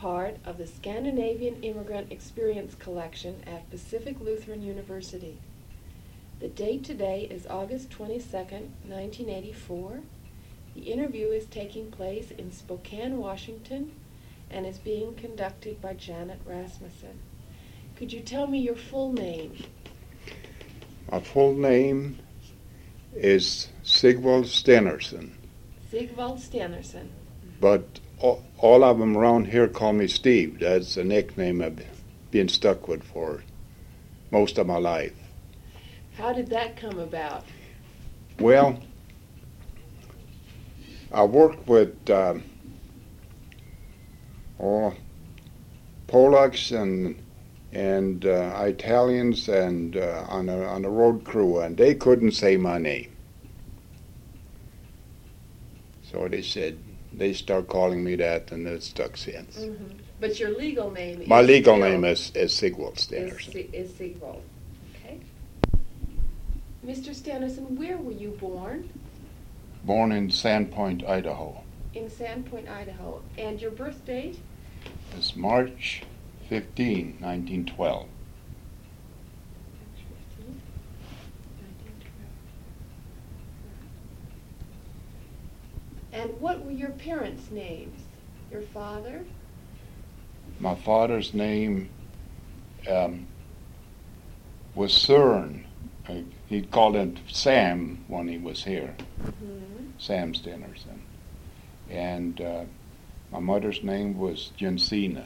part of the Scandinavian Immigrant Experience Collection at Pacific Lutheran University. The date today is August 22nd, 1984. The interview is taking place in Spokane, Washington, and is being conducted by Janet Rasmussen. Could you tell me your full name? My full name is Sigvald Stenerson. Sigvald Stenerson. But all of them around here call me Steve. That's a nickname I've been stuck with for most of my life. How did that come about? Well, I worked with Polacks and Italians and on a road crew, and they couldn't say my name. So they start calling me that, and it's stuck since. Mm-hmm. But your legal name is... My legal name is Sigvald Stenerson. Is Sigvald. Okay. Mr. Stenerson, where were you born? Born in Sandpoint, Idaho. In Sandpoint, Idaho. And your birth date? It's March 15, 1912. And what were your parents' names? Your father? My father's name was Søren. He called him Sam when he was here. Mm-hmm. Sam Stenerson. And my mother's name was Jensina.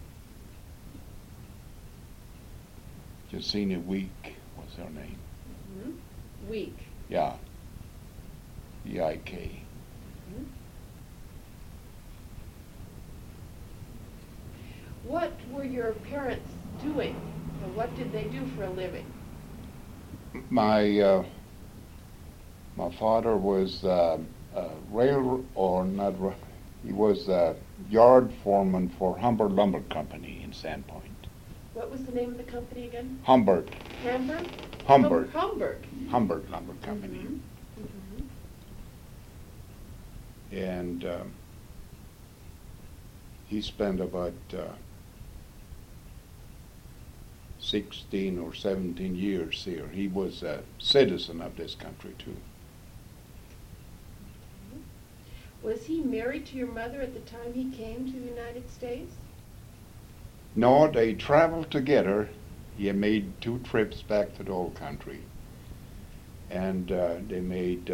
Jensina Week was her name. Mm-hmm. Week. Yeah. E-I-K. Mm-hmm. What were your parents doing? And what did they do for a living? My father was he was a yard foreman for Humbert Lumber Company in Sandpoint. What was the name of the company again? Humbert. Hamburg? Humbert. Humbert. Humbert Lumber Company. Mm-hmm. Mm-hmm. And he spent about 16 or 17 years here. He was a citizen of this country, too. Was he married to your mother at the time he came to the United States? No, they traveled together. He made 2 trips back to the old country. And they made,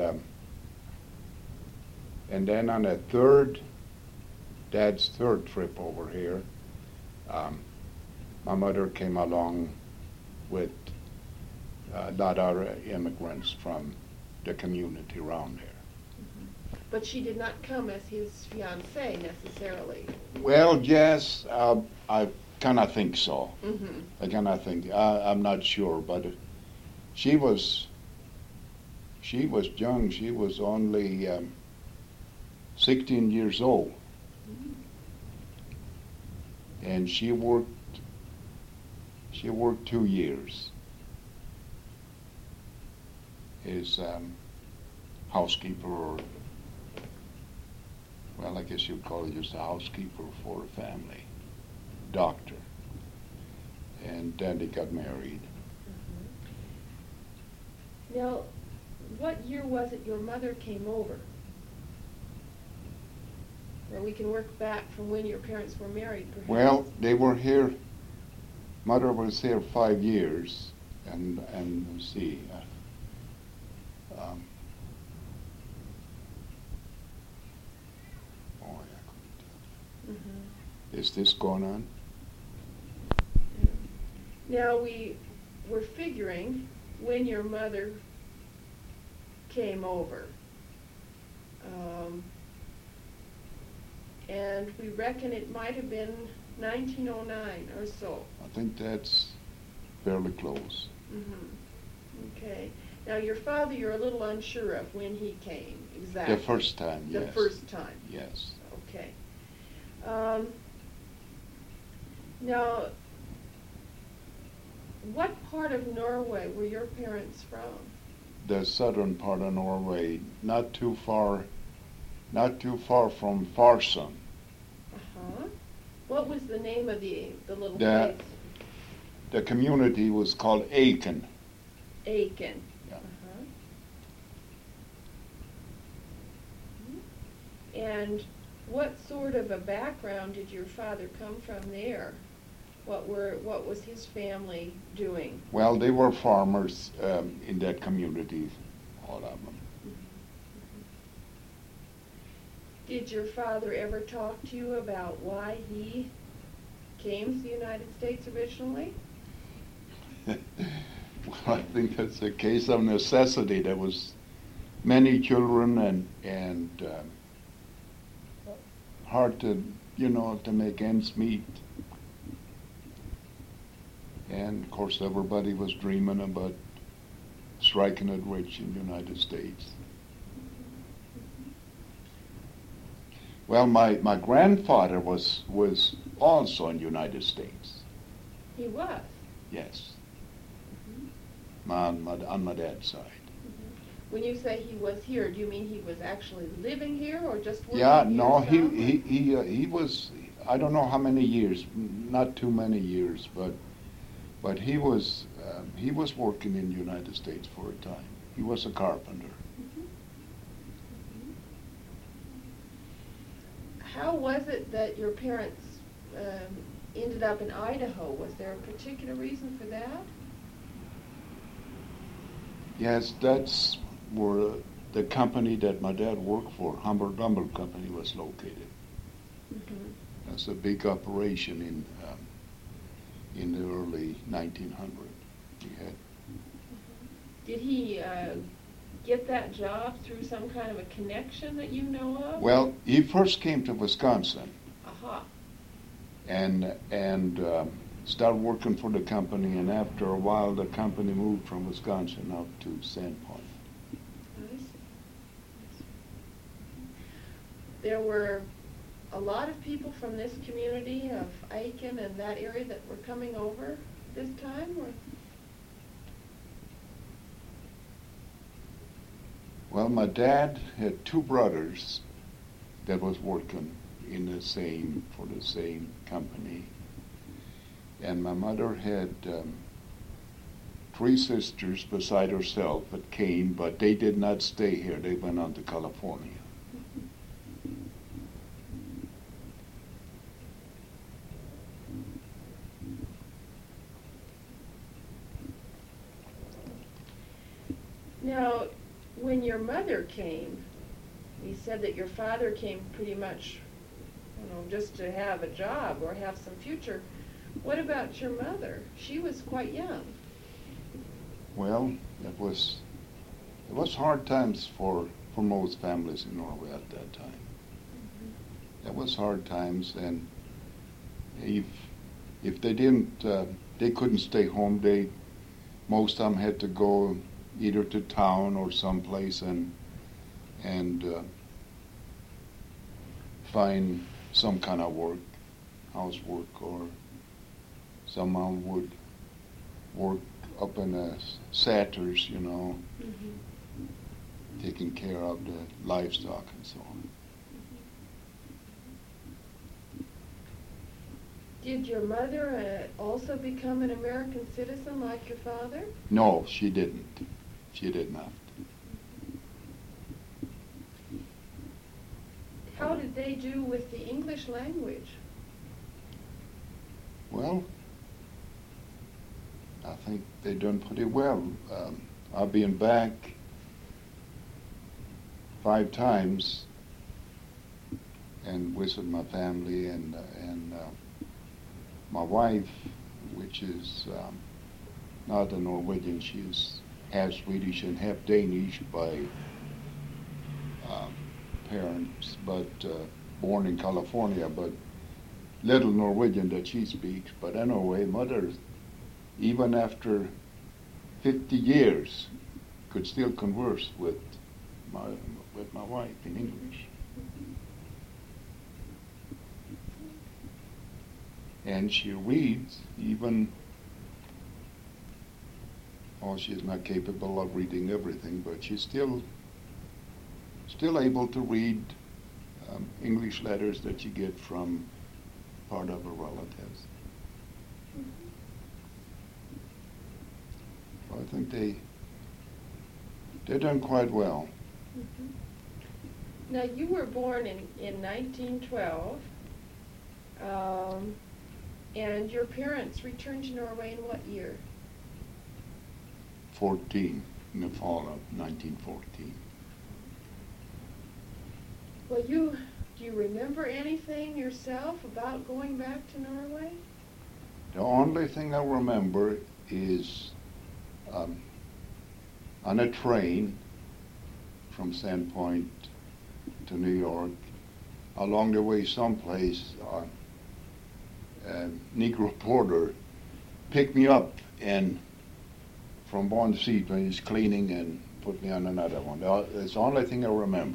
and then on Dad's third trip over here, my mother came along with a lot of immigrants from the community around there. Mm-hmm. But she did not come as his fiancée necessarily. Well, yes, I kind of think so. Mm-hmm. I kind of think. I'm not sure, but she was young. She was only 16 years old, Mm-hmm. and she worked 2 years as housekeeper, or, well, I guess you'd call it just a housekeeper for a family, doctor. And then they got married. Mm-hmm. Now, what year was it your mother came over? Or we can work back from when your parents were married, perhaps. Well, they were here. Mother was here 5 years, and let's see. Mm-hmm. Is this going on? Now, we were figuring when your mother came over. And we reckon it might have been 1909 or so. I think that's fairly close. Mm-hmm. Okay. Now, your father, you're a little unsure of when he came, exactly. The first time, yes. The first time. Yes. Okay. Now, what part of Norway were your parents from? The southern part of Norway, not too far from Farsund. Uh-huh. What was the name of the little The- place? The community was called Aiken. Aiken. Yeah. Uh-huh. And what sort of a background did your father come from there? What was his family doing? Well, they were farmers in that community, all of them. Did your father ever talk to you about why he came to the United States originally? Well, I think that's a case of necessity. There was many children and hard to, to make ends meet. And of course, everybody was dreaming about striking it rich in the United States. Well, my grandfather was also in the United States. He was. Yes, Mm-hmm. on my dad's side. Mm-hmm. When you say he was here, do you mean he was actually living here or just working Yeah, here? no, some? he was. I don't know how many years, not too many years, but he was working in the United States for a time. He was a carpenter. Mhm. How was it that your parents ended up in Idaho? Was there a particular reason for that? Yes, that's where the company that my dad worked for, Humber Lumber Company, was located. Mm-hmm. That's a big operation in the early 1900s. We had. Did he get that job through some kind of a connection that you know of? Well, he first came to Wisconsin Aha. and started working for the company, and after a while the company moved from Wisconsin out to Sandpoint. I see. There were a lot of people from this community of Aiken and that area that were coming over this time? Or? Well, my dad had two brothers that was working for the same company, and my mother had three sisters beside herself that came, but they did not stay here. They went on to California. Now, when your mother came, you said that your father came pretty much, just to have a job or have some future. What about your mother? She was quite young. Well, it was hard times for most families in Norway at that time. Mm-hmm. It was hard times, and if they didn't, they couldn't stay home. Most of them had to go either to town or someplace and find some kind of work, housework, or someone would work up in the satyrs, Mm-hmm. taking care of the livestock and so on. Did your mother also become an American citizen like your father? No, she didn't. She did not. How did they do with the English language? Well, I think they done pretty well. I've been back 5 times and visited my family and my wife, which is not a Norwegian. She's half Swedish and half Danish by parents, but born in California, but little Norwegian that she speaks. But anyway, mother, even after 50 years, could still converse with my wife in English. And she reads, even she's not capable of reading everything, but she's still able to read English letters that you get from part of our relatives. So I think they've done quite well. Now, you were born in 1912, and your parents returned to Norway in what year? 14, in the fall of 1914. Well, do you remember anything yourself about going back to Norway? The only thing I remember is on a train from Sandpoint to New York, along the way someplace, a Negro porter picked me up and from one seat when he's cleaning and put me on another one. That's the only thing I remember.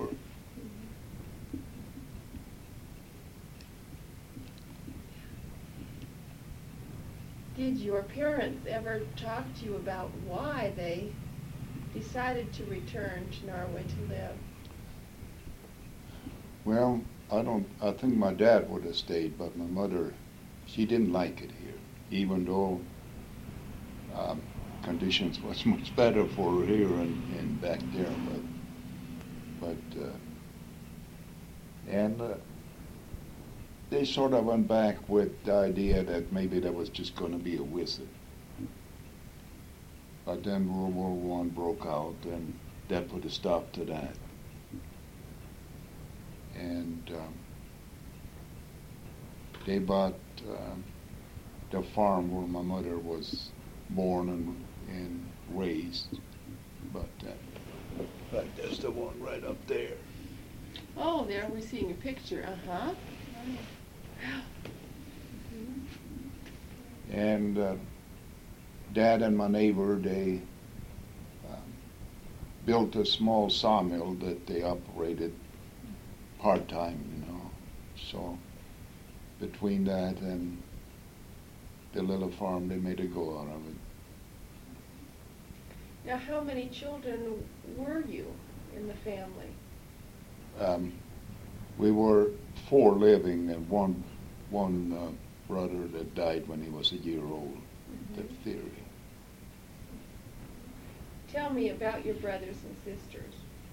Did your parents ever talk to you about why they decided to return to Norway to live? Well, I think my dad would have stayed, but my mother, she didn't like it here, even though conditions was much better for her here and back there. They sort of went back with the idea that maybe that was just going to be a visit. But then World War I broke out, and that put a stop to that. And they bought the farm where my mother was born and raised. But that's the one right up there. Oh, there we're seeing a picture. Uh-huh. And Dad and my neighbor, they built a small sawmill that they operated part-time, So between that and the little farm, they made a go out of it. Now, how many children were you in the family? We were 4 living and one brother that died when he was a year old, diphtheria. Tell me about your brothers and sisters.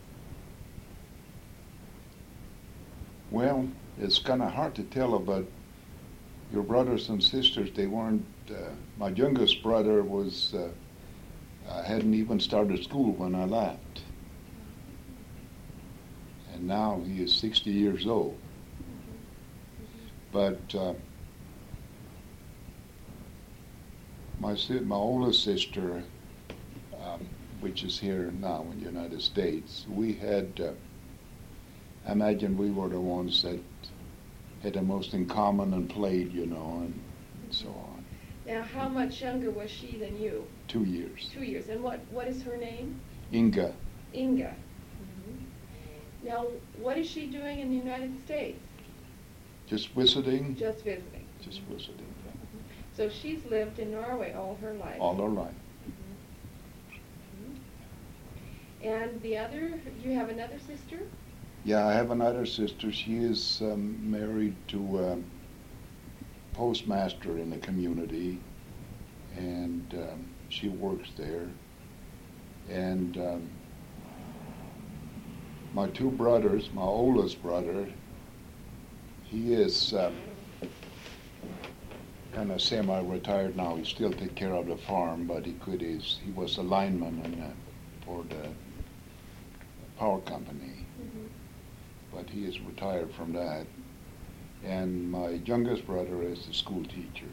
Well, it's kind of hard to tell about your brothers and sisters. They weren't, my youngest brother was, hadn't even started school when I left. And now he is 60 years old. But my oldest sister, which is here now in the United States, we had, I imagine we were the ones that had the most in common and played, and so on. Now, how much younger was she than you? 2 years. 2 years. And what is her name? Inga. Inga. Now, what is she doing in the United States? Just visiting? Just visiting. Just visiting. So she's lived in Norway all her life. All her life. And the other, you have another sister? Yeah, I have another sister. She is married to a postmaster in the community, and she works there. And my 2 brothers, my oldest brother, he is kind of semi-retired now. He still takes care of the farm, but he was a lineman for the power company. But he is retired from that. And my youngest brother is the school teacher.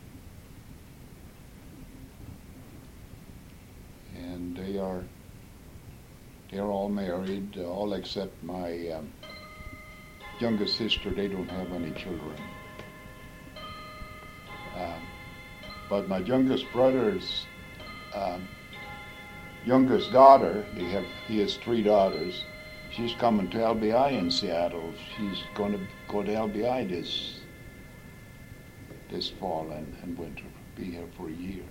And they're all married, all except my youngest sister. They don't have any children. But my youngest brother's youngest daughter, he has 3 daughters. She's coming to LBI in Seattle. She's going to go to LBI this fall and winter, be here for a year.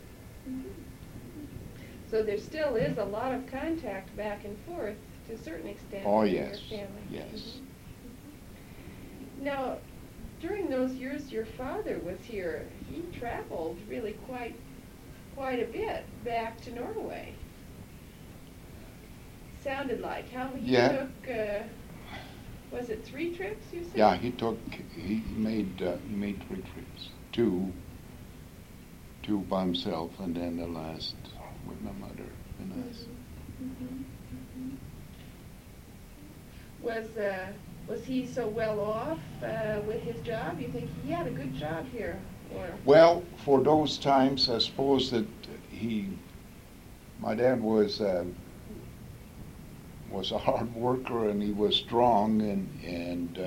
So there still is a lot of contact back and forth to a certain extent. Oh, with yes. Your family. Yes. Now, during those years your father was here, he traveled really quite a bit back to Norway. Sounded like how he Yeah. took. Was it 3 trips? You said. Yeah, he made 3 trips. Two by himself, and then the last with my mother and us. Mhm, mhm. Was he so well off with his job? You think he had a good job here, or? Well, for those times, I suppose that my dad was a hard worker, and he was strong, and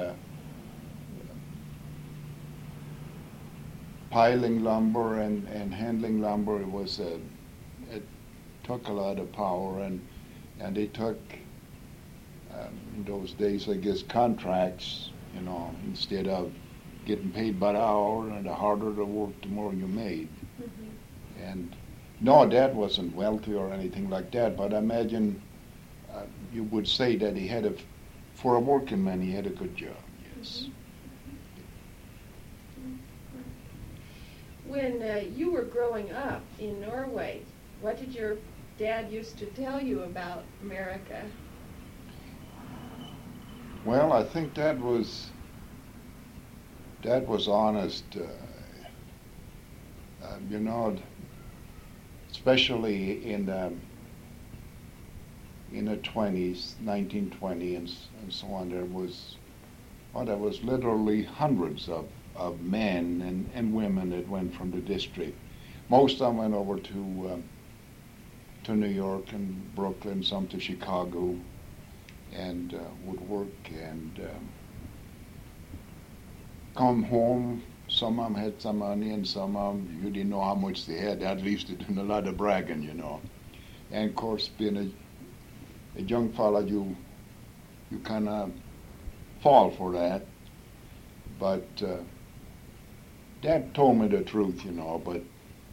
piling lumber and handling lumber, it took a lot of power, and they took in those days, I guess, contracts, instead of getting paid by the hour, and the harder the work, the more you made. Mm-hmm. And no, Dad wasn't wealthy or anything like that, but I imagine you would say that for a working man, he had a good job, yes. Mm-hmm. When you were growing up in Norway, what did your dad used to tell you about America? Well, I think Dad was honest, especially in the 20s, 1920 and so on. There was literally hundreds of men and women that went from the district. Most of them went over to New York and Brooklyn, some to Chicago, and would work and come home. Some of them had some money, and some of them, you didn't know how much they had. At least they did a lot of bragging, And of course, being a young fella, you kind of fall for that. But Dad told me the truth, but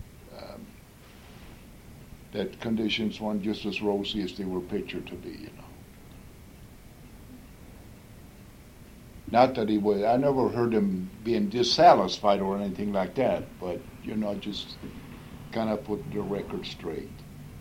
that conditions weren't just as rosy as they were pictured to be, Not that he was, I never heard him being dissatisfied or anything like that, but, just kind of put the record straight.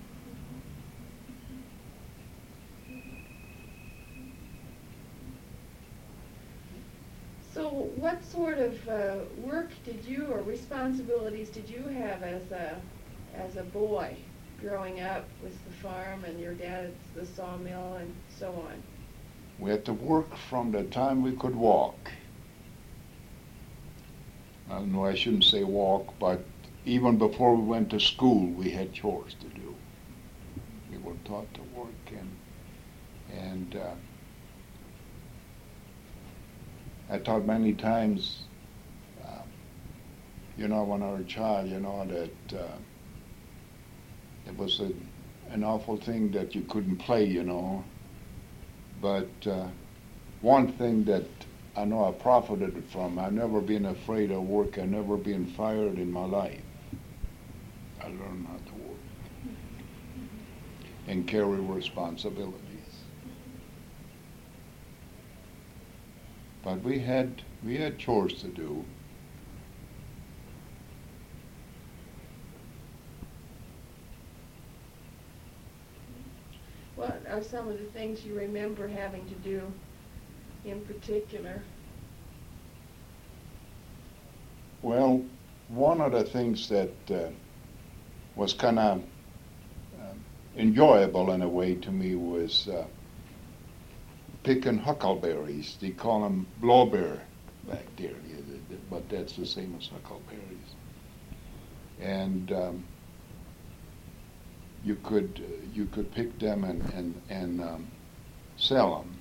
So what sort of work did you, or responsibilities did you have as a boy growing up with the farm and your dad's the sawmill and so on? We had to work from the time we could walk. I know I shouldn't say walk, but even before we went to school, we had chores to do. We were taught to work, and I thought many times, when I was a child, that it was an awful thing that you couldn't play, But one thing that I know I profited from, I've never been afraid of work. I've never been fired in my life. I learned how to work and carry responsibilities. But we had chores to do. What are some of the things you remember having to do in particular? Well, one of the things that was kind of enjoyable in a way to me was picking huckleberries. They call them blowbear back there, but that's the same as huckleberries. And you could pick them and sell them.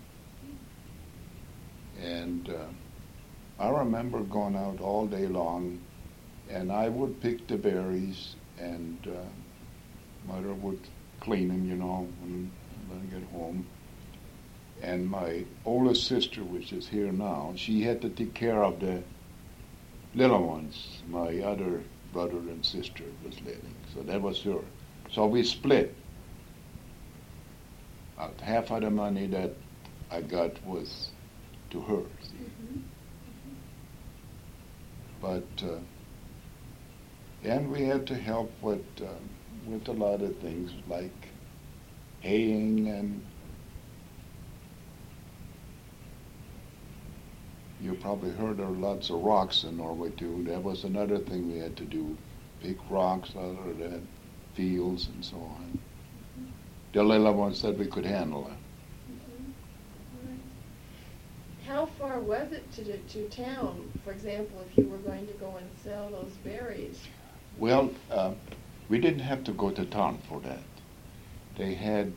And I remember going out all day long, and I would pick the berries, and Mother would clean them, when I get home. And my oldest sister, which is here now, she had to take care of the little ones. My other brother and sister was living, so that was her. So we split. Half of the money that I got was to her. Mm-hmm. But and we had to help with a lot of things like haying, and you probably heard there are lots of rocks in Norway too. That was another thing we had to do, pick rocks out of the fields and so on. The little ones that we could handle. How far was it to town, for example, if you were going to go and sell those berries? Well, we didn't have to go to town for that. They had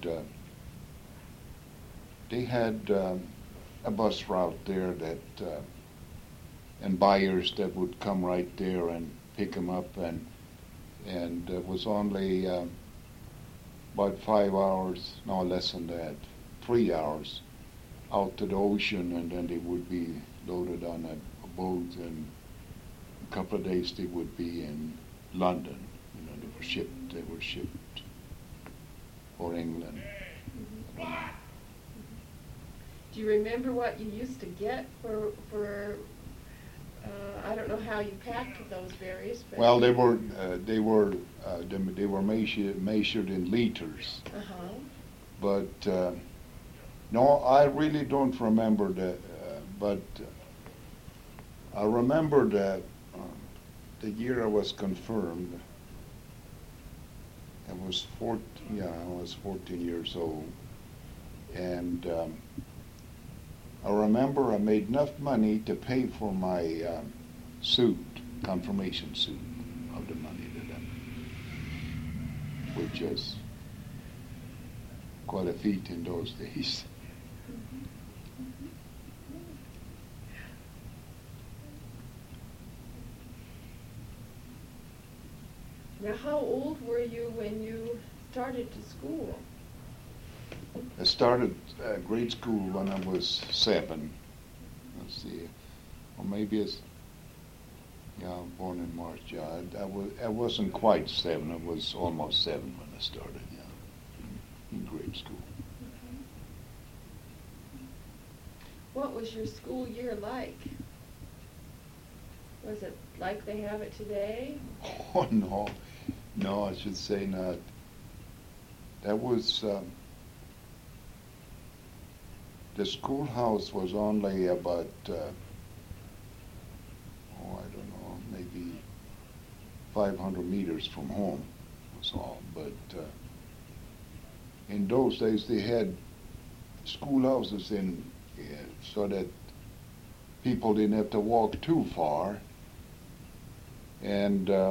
a bus route there that and buyers that would come right there and pick them up, and it was only about 5 hours, no less than that, 3 hours out to the ocean, and then they would be loaded on a boat, and a couple of days they would be in London. You know, they were shipped for England. Do you remember what you used to get for I don't know how you packed those berries, but Well, they were measured in liters. uh-huh. But no, I really don't remember that. But I remember that the year I was confirmed, I was 14 years old, and I remember I made enough money to pay for my suit, confirmation suit, of the money to them, which is quite a feat in those days. Now, how old were you when you started to school? I started grade school when I was 7. Let's see, or maybe it's born in March. Yeah, I wasn't quite 7. I was almost 7 when I started. Yeah, in grade school. What was your school year like? Was it like they have it today? Oh no, I should say not. That was. The schoolhouse was only about, I don't know, maybe 500 meters from home, was all. But in those days they had schoolhouses so that people didn't have to walk too far. And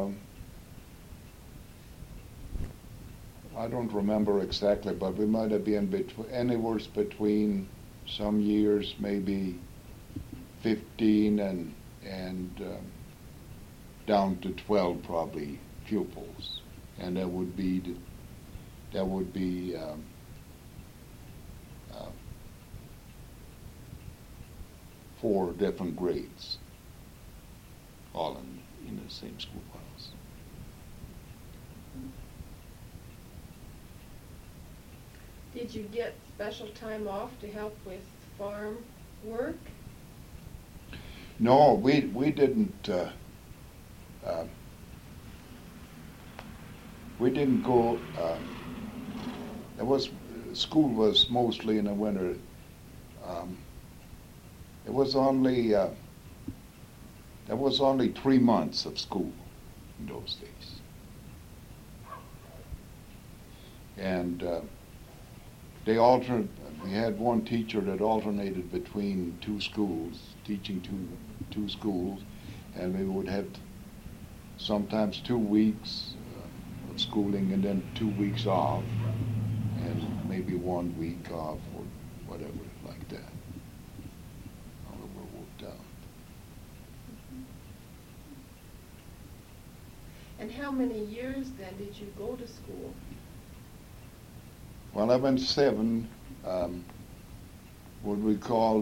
I don't remember exactly, but we might have been anywhere between some years, maybe 15 and down to 12 probably pupils, and that would be 4 different grades, all in the same schoolhouse. Did you get special time off to help with farm work? No, we didn't. We didn't go. School was mostly in the winter. It was only. There was only 3 months of school in those days, and they altered. We had one teacher that alternated between 2 schools, teaching two schools, and we would have sometimes 2 weeks of schooling and then 2 weeks off, and maybe 1 week off or whatever like that. However it worked out. And how many years then did you go to school? Well, I went 7, what we called,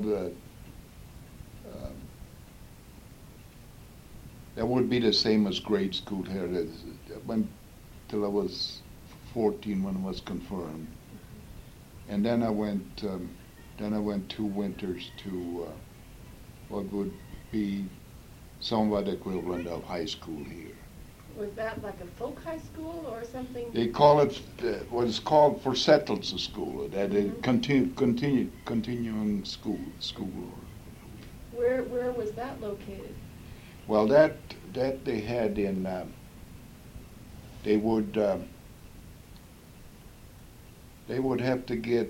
that would be the same as grade school here. I went till I was 14 when I was confirmed. And then I went 2 winters to what would be somewhat equivalent of high school here. Was that like a folk high school or something? They call it what is called for settles school, that is continuing school. Where was that located? Well, that they had in they would have to get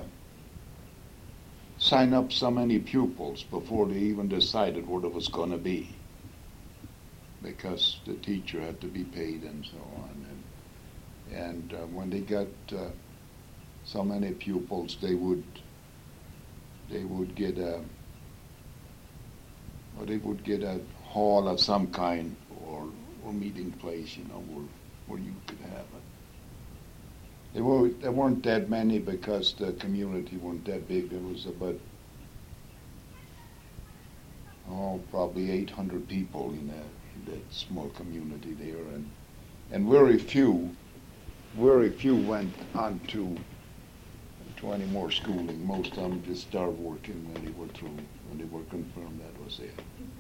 sign up so many pupils before they even decided what it was going to be, because the teacher had to be paid and so on. And when they got so many pupils, they would get a hall of some kind or meeting place, where you could have it. There weren't that many because the community weren't that big. There was about probably 800 people in that small community there, and very few went on to any more schooling. Most of them just started working when they were through, when they were confirmed. That was it.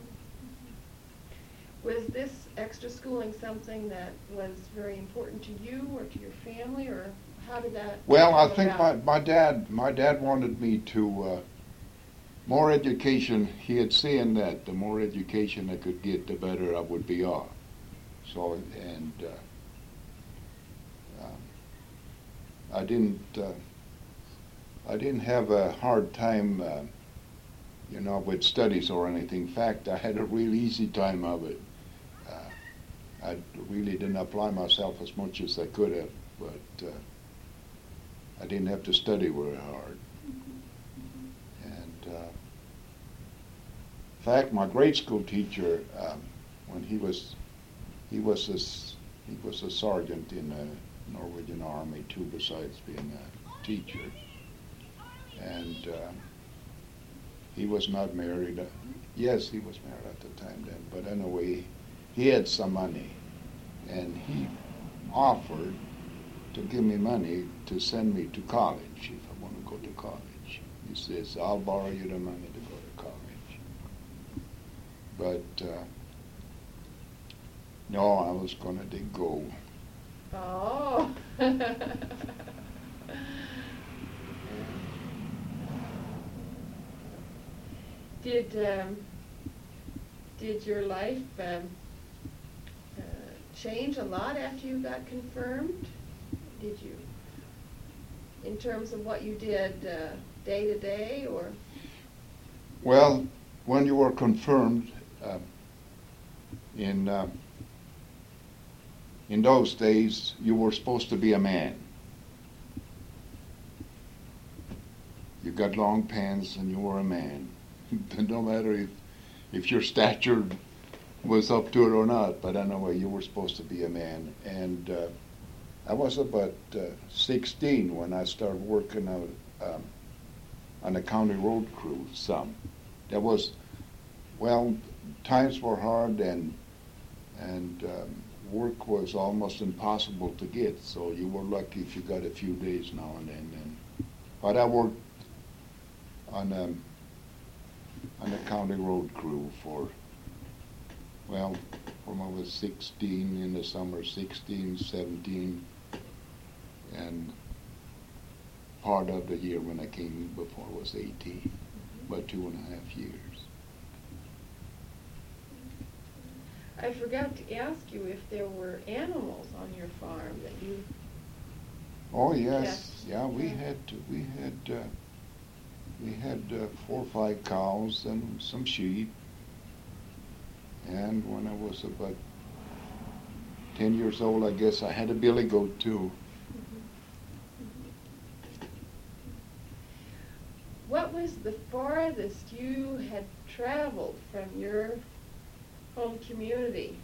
Was this extra schooling something that was very important to you or to your family, or how did that? Well, I come think about? my dad wanted me to more education. He had seen that the more education I could get, the better I would be off. So I didn't have a hard time, with studies or anything. In fact, I had a real easy time of it. I really didn't apply myself as much as I could have, but I didn't have to study very hard. And in fact, my grade school teacher, when he was a sergeant in the Norwegian Army too, besides being a teacher, and he was not married. Yes, he was married at the time then, but anyway, he had some money, and he offered to give me money to send me to college if I want to go to college. He says, I'll borrow you the money to go to college. But no, I was going to dig gold. Oh. Did your life change a lot after you got confirmed? Did you, in terms of what you did day to day, or? Well, when you were confirmed, in those days, you were supposed to be a man. You got long pants and you were a man. No matter if your stature was up to it or not, but anyway, you were supposed to be a man. And I was about 16 when I started working out on the county road crew some. There was, well, times were hard and work was almost impossible to get, so you were lucky if you got a few days now and then. But I worked on the county road crew from I was 16 in the summer, 16, 17, and part of the year when I came before was 18, about 2.5 years. I forgot to ask you if there were animals on your farm that you. Oh yes, yeah. We had 4 or 5 cows and some sheep. And when I was about 10 years old, I guess I had a billy goat too. What was the farthest you had traveled from your home community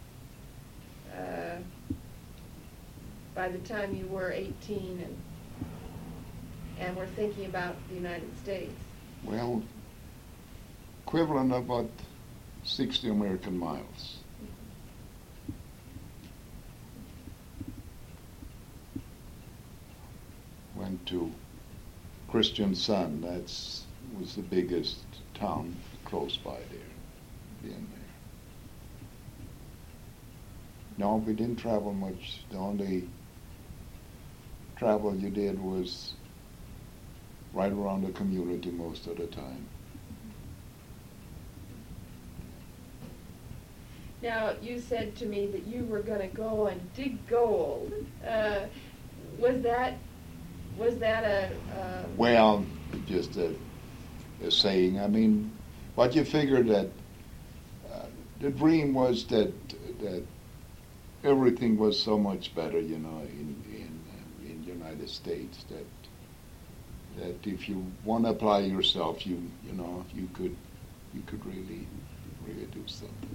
by the time you were 18 and were thinking about the United States? Well, equivalent of about 60 American miles. Went to Christian Sun. Was the biggest town close by there. Being there. No, we didn't travel much. The only travel you did was right around the community most of the time. Now, you said to me that you were going to go and dig gold. Was that a... Well, just a saying. I mean, what you figured that the dream was that everything was so much better, you know, in the United States, that if you want to apply yourself, you know, you could really do something.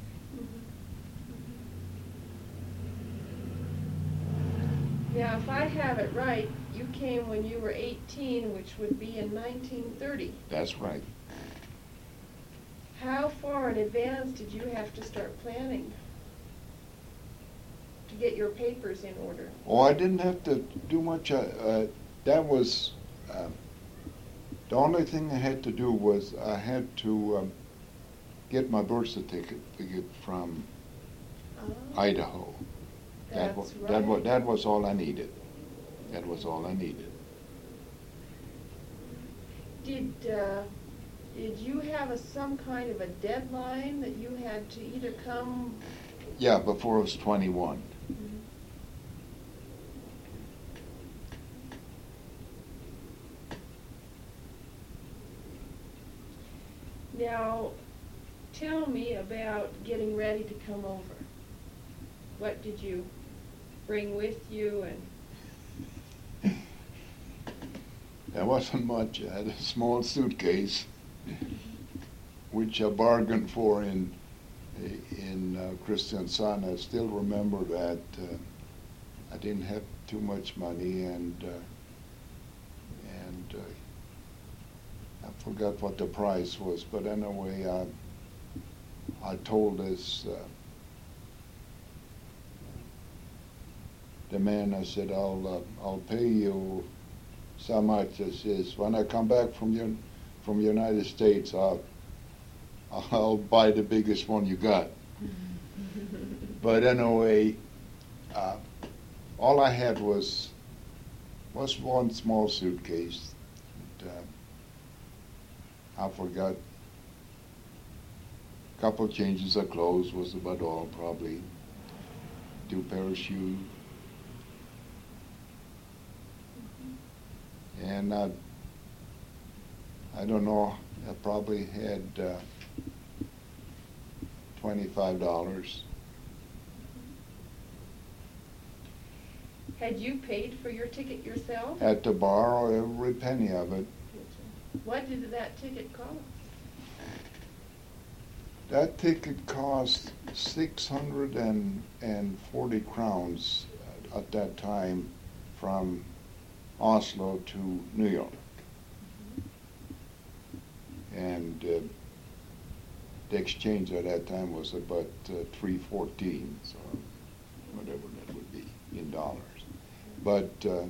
Now, if I have it right, you came when you were 18, which would be in 1930. That's right. How far in advance did you have to start planning to get your papers in order? Oh, I didn't have to do much. That was the only thing I had to do was I had to get my birth certificate from Idaho. That's right. That was all I needed. That was all I needed. Did you have some kind of a deadline that you had to either come? Yeah, before I was 21. Now, tell me about getting ready to come over. What did you bring with you? And There wasn't much. I had a small suitcase, which I bargained for in Kristiansand. I still remember that I didn't have too much money, and I forgot what the price was. But anyway, I told this the man. I said, I'll pay you so much. I says, when I come back from United States, I'll buy the biggest one you got. But anyway, all I had was one small suitcase. And, I forgot a couple changes of clothes was about all, probably 2 pairs of shoes. And I don't know, I probably had $25. had you paid for your ticket yourself? Had to borrow every penny of it. What did that ticket cost? That ticket cost 640 crowns at that time from Oslo to New York. And the exchange at that time was about 314, so whatever that would be in dollars. But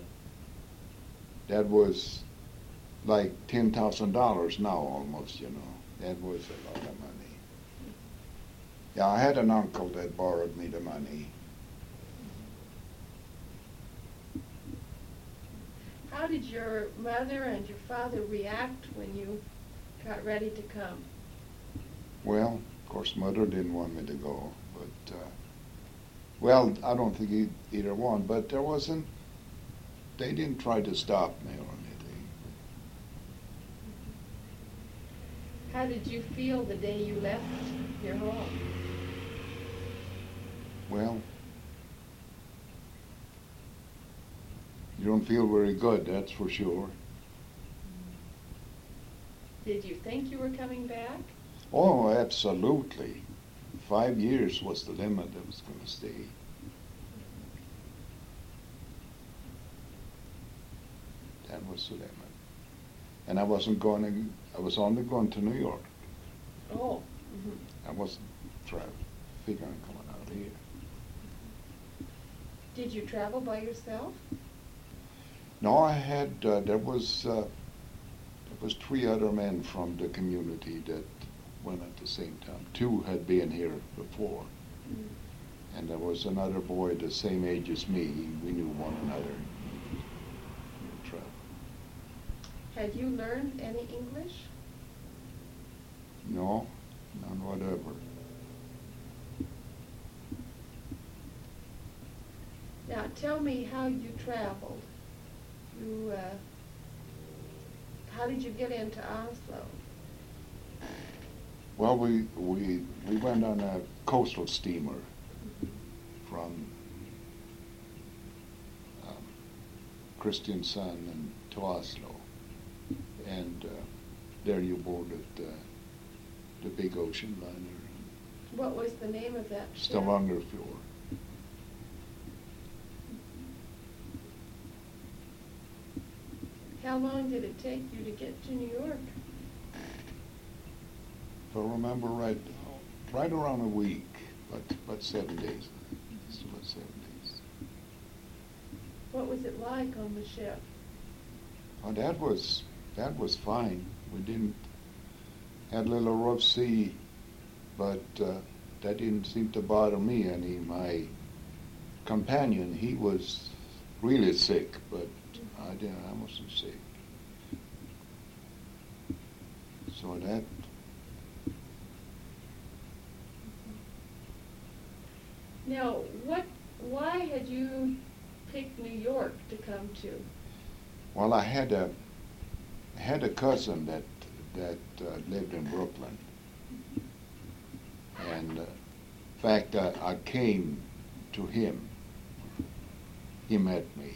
that was like $10,000 now almost, you know. That was a lot of money. Yeah, I had an uncle that borrowed me the money. How did your mother and your father react when you got ready to come? Well, of course, Mother didn't want me to go, but, well, I don't think either one, but they didn't try to stop me or anything. How did you feel the day you left your home? Well, you don't feel very good, that's for sure. Did you think you were coming back? Oh, absolutely. 5 years was the limit I was going to stay. That was the limit. And I was only going to New York. Oh. I wasn't figuring coming out here. Did you travel by yourself? No, I had, there was 3 other men from the community that went at the same time. 2 had been here before. And and there was another boy the same age as me. We knew one another. Had you learned any English? No, none whatever. Now tell me how you traveled. How did you get into Oslo? Well, we went on a coastal steamer from Kristiansand and to Oslo, and there you boarded the big ocean liner, What was the name of that ship? Stavangerfjord. How long did it take you to get to New York? If I remember right around a week, but 7 days. Just about 7 days. What was it like on the ship? Oh, that was fine. We had a little rough sea, but that didn't seem to bother me any. My companion, he was really sick, but I wasn't sick. So that. Now, why had you picked New York to come to? Well, I had a cousin that lived in Brooklyn, and in fact, I came to him. He met me.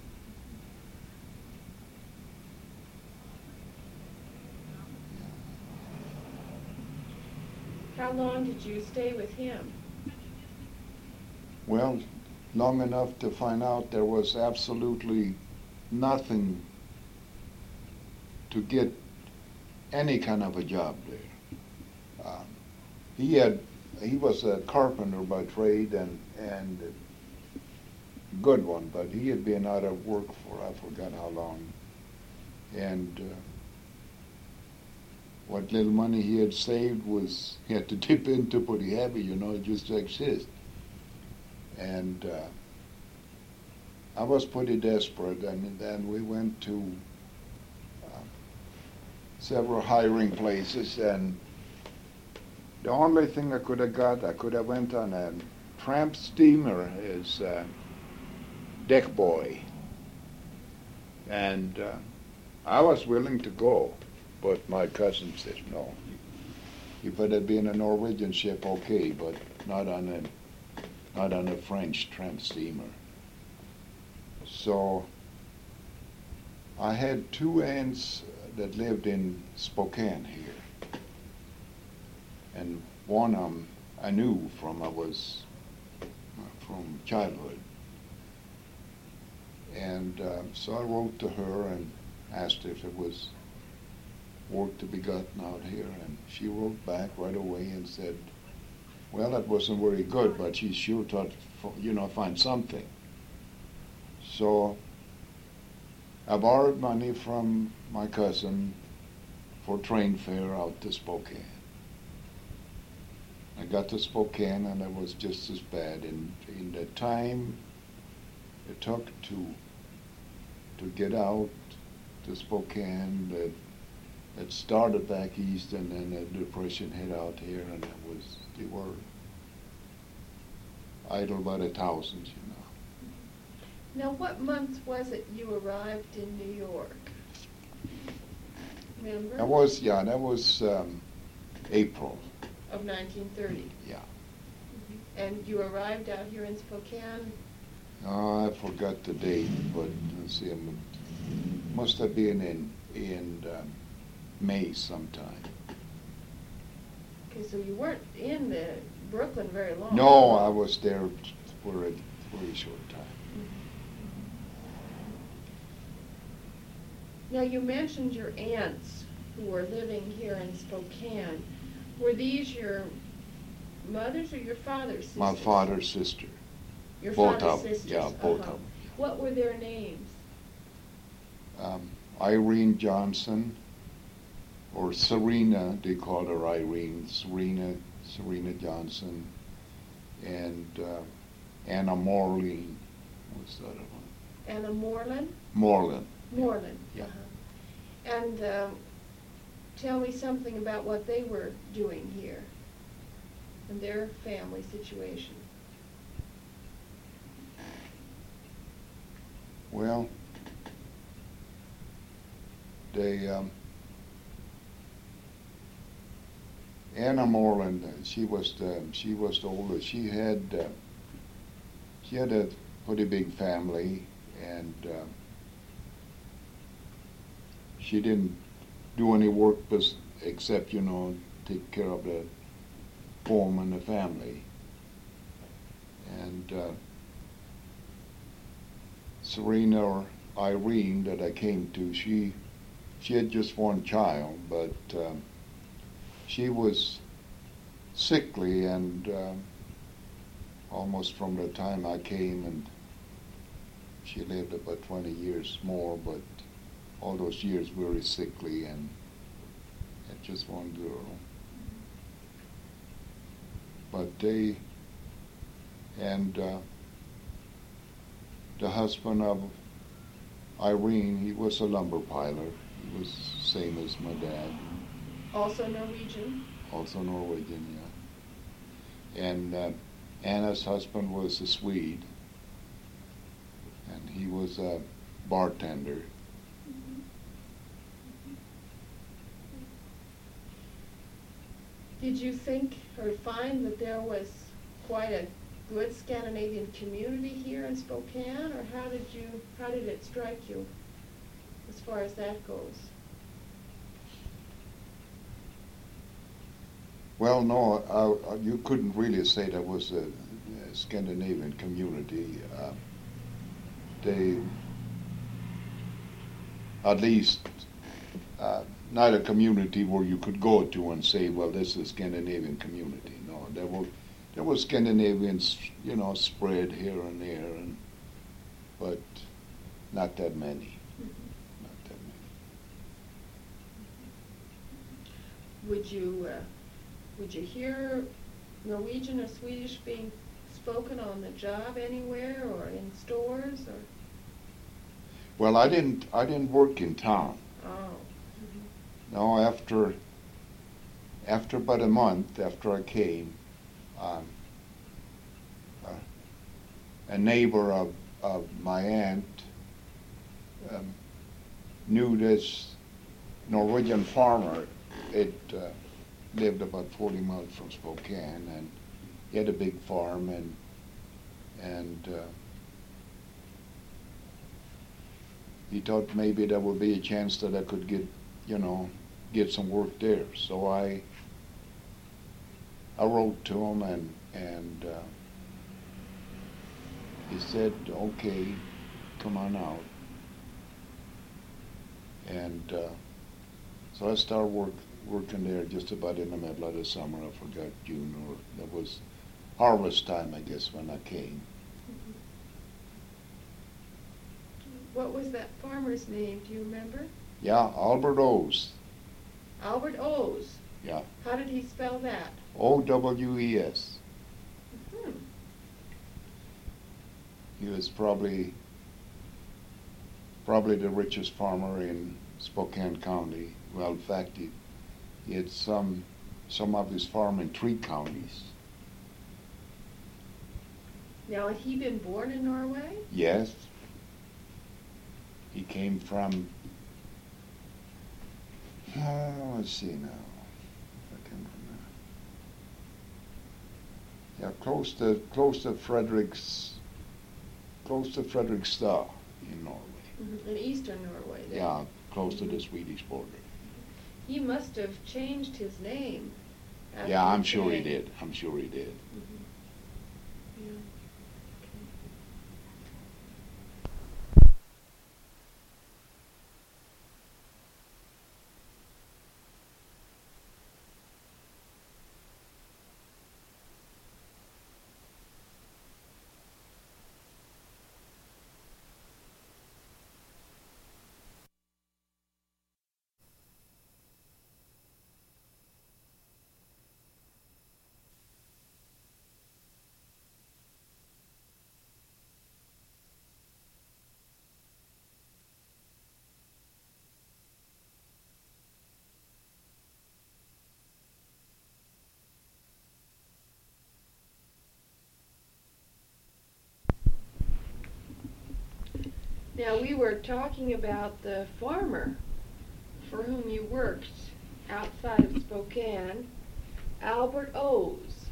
How long did you stay with him? Well, long enough to find out there was absolutely nothing to get any kind of a job there. He was a carpenter by trade and good one, but he had been out of work for I forgot how long, and what little money he had saved he had to dip into pretty heavy, just to exist. And I was pretty desperate, and then we went to several hiring places, and the only thing I could have went on a tramp steamer as deck boy, and I was willing to go, but my cousin said no. If it had been a Norwegian ship, okay, but not on a French tramp steamer. So I had two aunts that lived in Spokane here, and one of them I knew from childhood, and so I wrote to her and asked if there was work to be gotten out here, and she wrote back right away and said, well, that wasn't very good, but she sure thought, find something. So I borrowed money from my cousin for train fare out to Spokane. I got to Spokane, and it was just as bad. In the time it took to get out to Spokane, it started back east, and then the depression hit out here, and they were idle by the thousands, Now, what month was it you arrived in New York? Remember? That was April. Of 1930. Yeah. And you arrived out here in Spokane? Oh, I forgot the date, but let's see, it must have been in May sometime. Okay, so you weren't in Brooklyn very long. No, I was there for a very short time. Now, you mentioned your aunts who were living here in Spokane. Were these your mother's or your father's sisters? My father's sister. Your both father's of them. sisters? Yeah, both of them. What were their names? Irene Johnson, or Serena, they called her Irene, Serena Johnson, and Anna Morlin was the other one. Anna Moreland? Moreland. Moreland. Yeah. Uh-huh. And tell me something about what they were doing here and their family situation. Well, they Anna Moreland, she was the oldest. She had a pretty big family, and she didn't do any work except, take care of the home and the family. And Serena, or Irene, that I came to, she had just one child, but she was sickly, and almost from the time I came, and she lived about 20 years more, but all those years very sickly, and had just one girl. But they, and the husband of Irene, he was a lumber piler. He was same as my dad. Also Norwegian? Also Norwegian, yeah. And Anna's husband was a Swede, and he was a bartender. Did you think or find that there was quite a good Scandinavian community here in Spokane, or how did it strike you as far as that goes? Well, no, you couldn't really say there was a Scandinavian community. They, at least, not a community where you could go to and say, well, this is a Scandinavian community. No, there were Scandinavians, spread here and there, but not that many. Not that many. Would you hear Norwegian or Swedish being spoken on the job anywhere, or in stores, or? Well, I didn't work in town. Oh. No, after about a month after I came, a neighbor of my aunt knew this Norwegian farmer. It lived about 40 miles from Spokane, and he had a big farm, and he thought maybe there would be a chance that I could get some work there. So I wrote to him, and he said, okay, come on out. And so I started working there just about in the middle of the summer. I forgot June, or that was harvest time, I guess, when I came. What was that farmer's name? Do you remember? Yeah, Albert Owes. Albert Owes. Yeah. How did he spell that? Owes. Hmm. He was probably the richest farmer in Spokane County. Well, in fact, he had some of his farm in 3 counties. Now, had he been born in Norway? Yes. He came from, let's see now. I came from there. Yeah, close to Fredrikstad in Norway. Mm-hmm. In eastern Norway, then. Yeah, close to the Swedish border. He must have changed his name. Yeah, I'm he sure he came. did. I'm sure he did. Mhm. Yeah. Now, we were talking about the farmer for whom you worked outside of Spokane, Albert O's.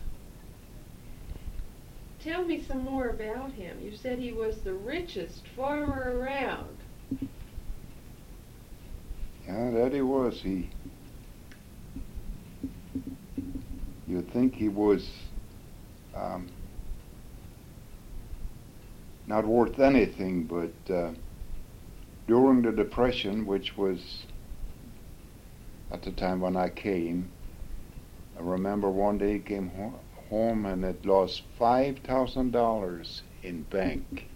Tell me some more about him. You said he was the richest farmer around. Yeah, that he was. You'd think he was not worth anything, but during the Depression, which was at the time when I came, I remember one day he came home and had lost $5,000 in bank.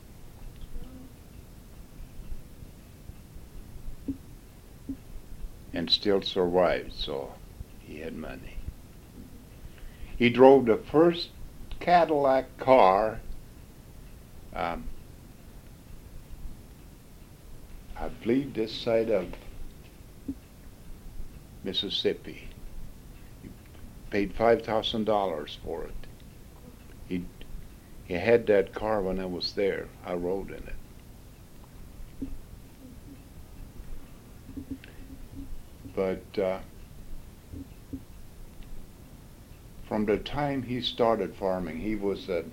And still survived, so he had money. He drove the first Cadillac car, I believe this side of Mississippi. He paid $5,000 for it. He had that car when I was there. I rode in it. But from the time he started farming, he was about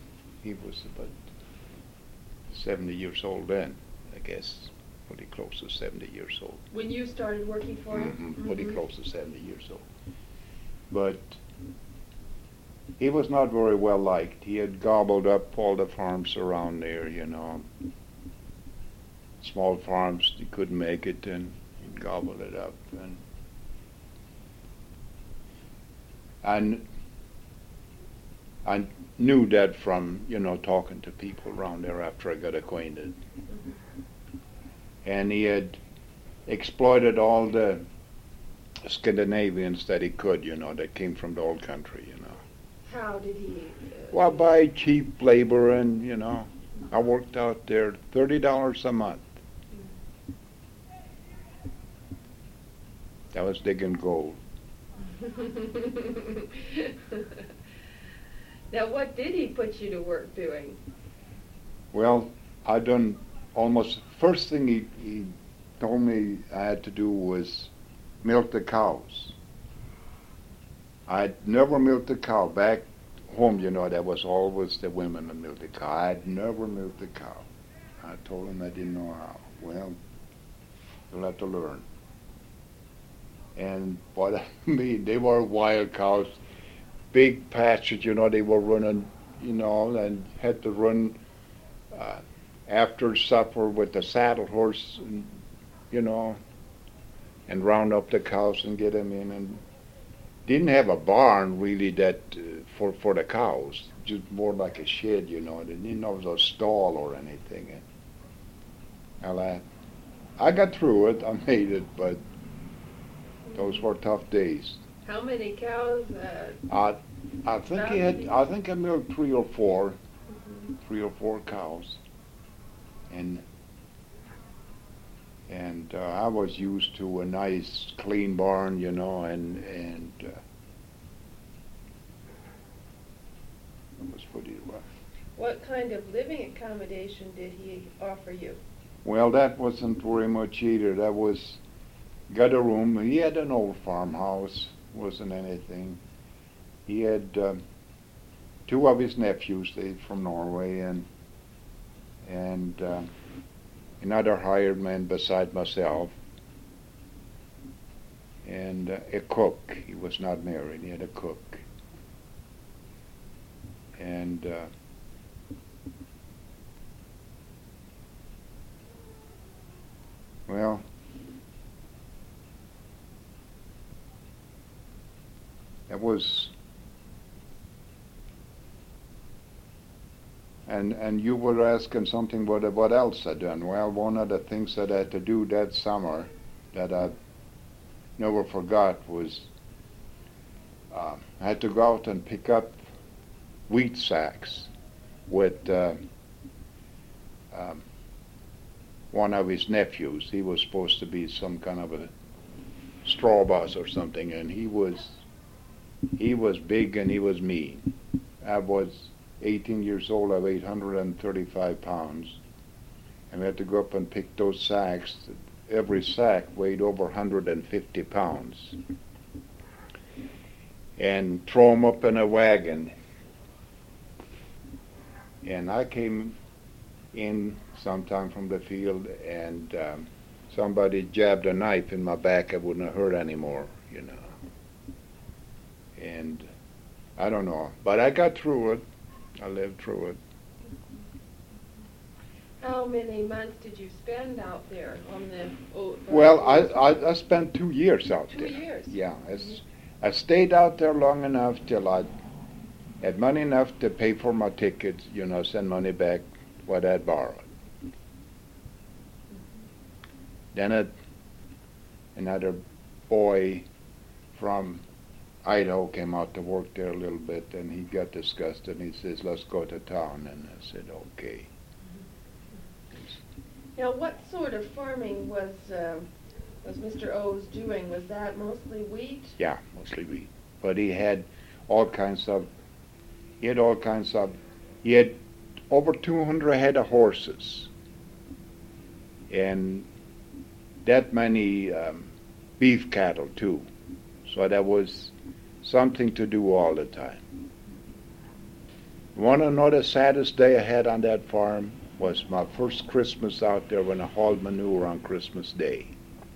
70 years old then, I guess, pretty close to 70 years old. When you started working for him? Pretty close to 70 years old. But he was not very well liked. He had gobbled up all the farms around there, you know. Small farms, he couldn't make it, and he gobbled it up. And I knew that from, you know, talking to people around there after I got acquainted. And he had exploited all the Scandinavians that he could, you know, that came from the old country, you know. How did he? Well, by cheap labor, and, you know, I worked out there $30 a month. That was digging gold. Now, what did he put you to work doing? Well, I done almost, first thing he told me I had to do was milk the cows. I'd never milked a cow. Back home, you know, that was always the women that milked the cow. I'd never milked a cow. I told him I didn't know how. Well, you'll have to learn. And what I mean, they were wild cows, big patches, you know, they were running, you know, and had to run after supper with the saddle horse, and, you know, and round up the cows and get them in. And didn't have a barn really that for the cows, just more like a shed, you know. They didn't have a stall or anything. And, well, I got through it. I made it, but those were tough days. How many cows? I think he had. I think I milked three or four cows, and I was used to a nice clean barn, you know, and it was pretty rough. What kind of living accommodation did he offer you? Well, that wasn't very much either. That was, got a room. He had an old farmhouse. Wasn't anything. He had two of his nephews, they from Norway, and another hired man beside myself, and a cook. He was not married. He had a cook, and well, it was. And you were asking something what else I'd done. Well, one of the things that I had to do that summer that I never forgot was I had to go out and pick up wheat sacks with one of his nephews. He was supposed to be some kind of a straw boss or something, and he was big and he was mean. I was 18 years old. I weighed 135 pounds, and we had to go up and pick those sacks. Every sack weighed over 150 pounds. And throw them up in a wagon. And I came in sometime from the field, and somebody jabbed a knife in my back. I wouldn't have hurt anymore, you know. And I don't know, but I got through it. I lived through it. How many months did you spend out there on the? Well, I spent 2 years out there. 2 years. Yeah, I stayed out there long enough till I had money enough to pay for my tickets, you know, send money back what I'd borrowed. Then another boy from Idaho came out to work there a little bit, and he got disgusted, and he says, "Let's go to town." And I said, "Okay." Now, what sort of farming was Mr. O's doing? Was that mostly wheat? Yeah, mostly wheat. But he had over 200 head of horses, and that many beef cattle too. So that was something to do all the time. Want to know the saddest day I had on that farm? Was my first Christmas out there when I hauled manure on Christmas Day.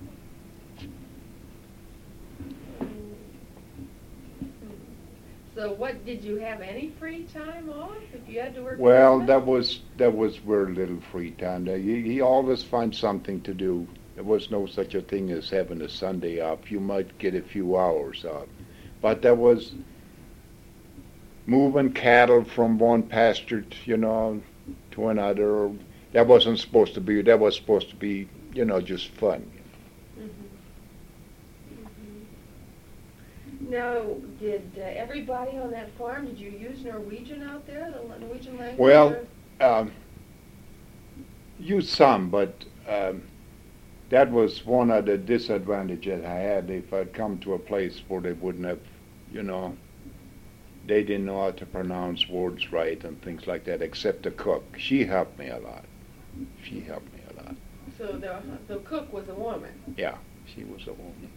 So what, did you have any free time off if you had to work? Well, that was very little free time. He always finds something to do. There was no such a thing as having a Sunday off. You might get a few hours off. But there was moving cattle from one pasture, you know, to another. That wasn't supposed to be. That was supposed to be, you know, just fun. Now, did everybody on that farm, did you use Norwegian out there, the Norwegian language? Well, used some, but that was one of the disadvantages I had. If I'd come to a place where they wouldn't have, you know, they didn't know how to pronounce words right and things like that, except the cook. She helped me a lot. So the cook was a woman? Yeah, she was a woman.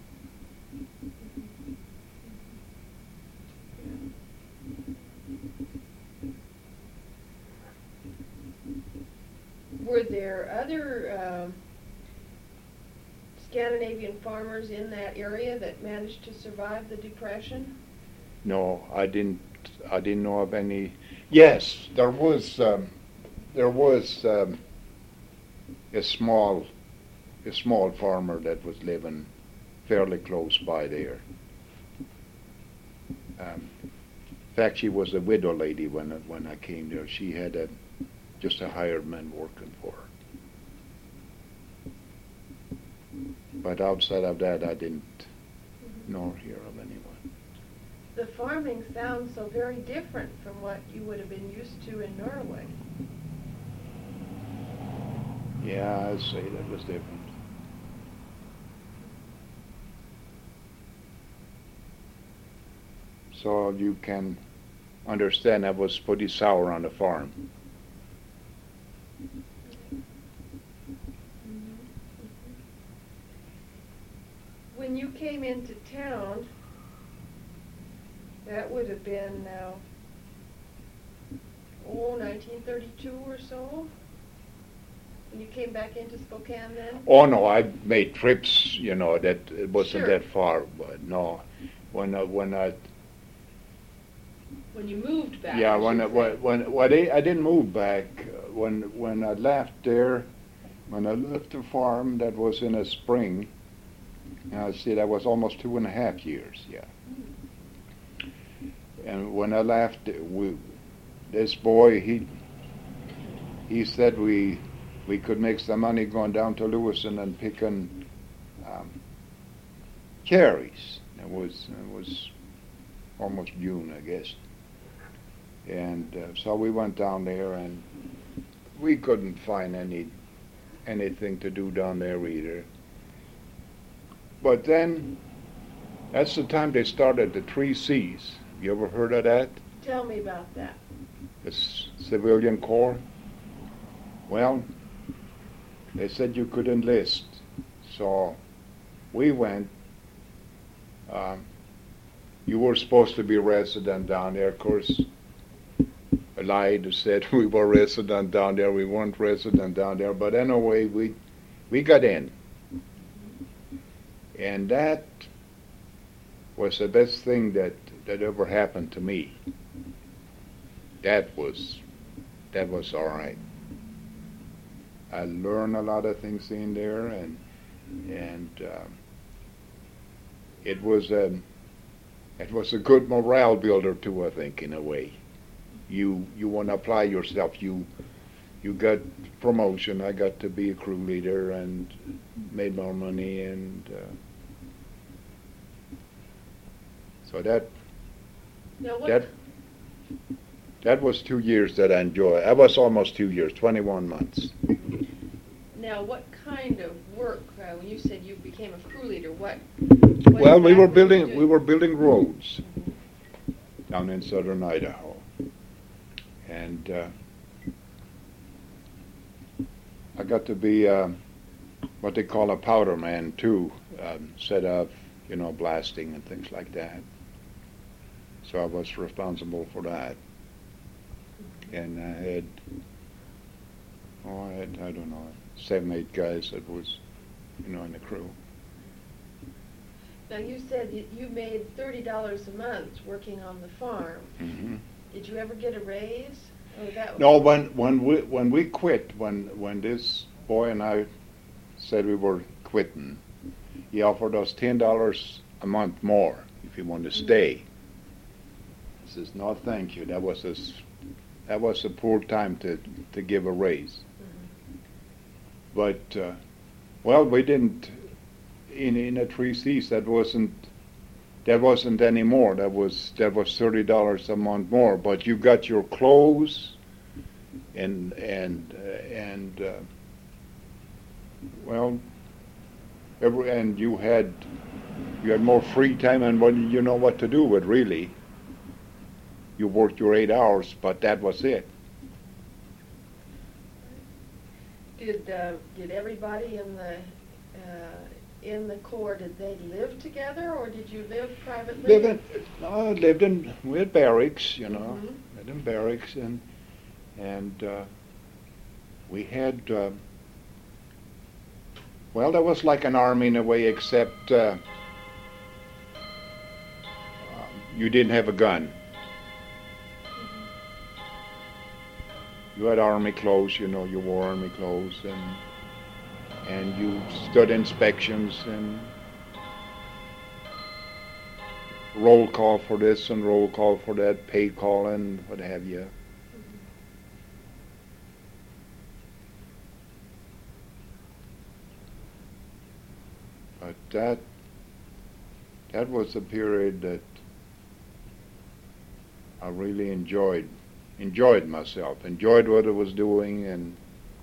Were there other Scandinavian farmers in that area that managed to survive the Depression? No, I didn't know of any. Yes, there was a small farmer that was living fairly close by there. In fact, she was a widow lady when I came there. She had just a hired man working for her. But outside of that, I didn't know or hear of anyone. The farming sounds so very different from what you would have been used to in Norway. Yeah, I'd say that was different. So you can understand that was pretty sour on the farm. When you came into town, that would have been 1932 or so? When you came back into Spokane then? Oh no, I made trips, you know, that it wasn't Sure. that far, but no. When you moved back? yeah, I I didn't move back. When I left there, when I left the farm, that was in the spring. See, that was almost 2.5 years, yeah. And when I left, this boy, he said we could make some money going down to Lewiston and picking cherries. It was almost June, I guess. And so we went down there, and we couldn't find anything to do down there either. But then, that's the time they started the 3 C's. You ever heard of that? Tell me about that. The Civilian Corps? Well, They said you could enlist. So we went. You were supposed to be resident down there. Of course, I lied and said we were resident down there. We weren't resident down there. But anyway, we got in. And that was the best thing that ever happened to me. That was all right. I learned a lot of things in there, and it was a good morale builder too, I think, in a way. You want to apply yourself. You got promotion. I got to be a crew leader and made more money, and so that was 2 years that I enjoyed. That was almost 2 years, 21 months. Now, what kind of work? When you said you became a crew leader, what Well, we were exactly were you building roads down in southern Idaho, and I got to be what they call a powder man too, set up, blasting and things like that. So I was responsible for that, and I had I don't know, 7, 8 guys that was in the crew. Now, you said you made $30 a month working on the farm. Mm-hmm. Did you ever get a raise? Or that No, when we quit, when this boy and I said we were quitting, he offered us $10 a month more if he wanted to stay. I says, no, thank you. That was a poor time to give a raise. But well, we didn't. In a 3Cs, that wasn't anymore. That was $30 a month more. But you got your clothes, and well, and you had more free time, and you know what to do with, really. You worked your 8 hours, but that was it. Did everybody in the Corps, did they live together, or did you live privately? We had barracks, Mm-hmm. Lived in barracks, and we had well, that was like an army in a way, except you didn't have a gun. You had army clothes, you wore army clothes, and you stood inspections and roll call for this and roll call for that, pay call and what have you. But that was a period that I really enjoyed myself, enjoyed what I was doing, and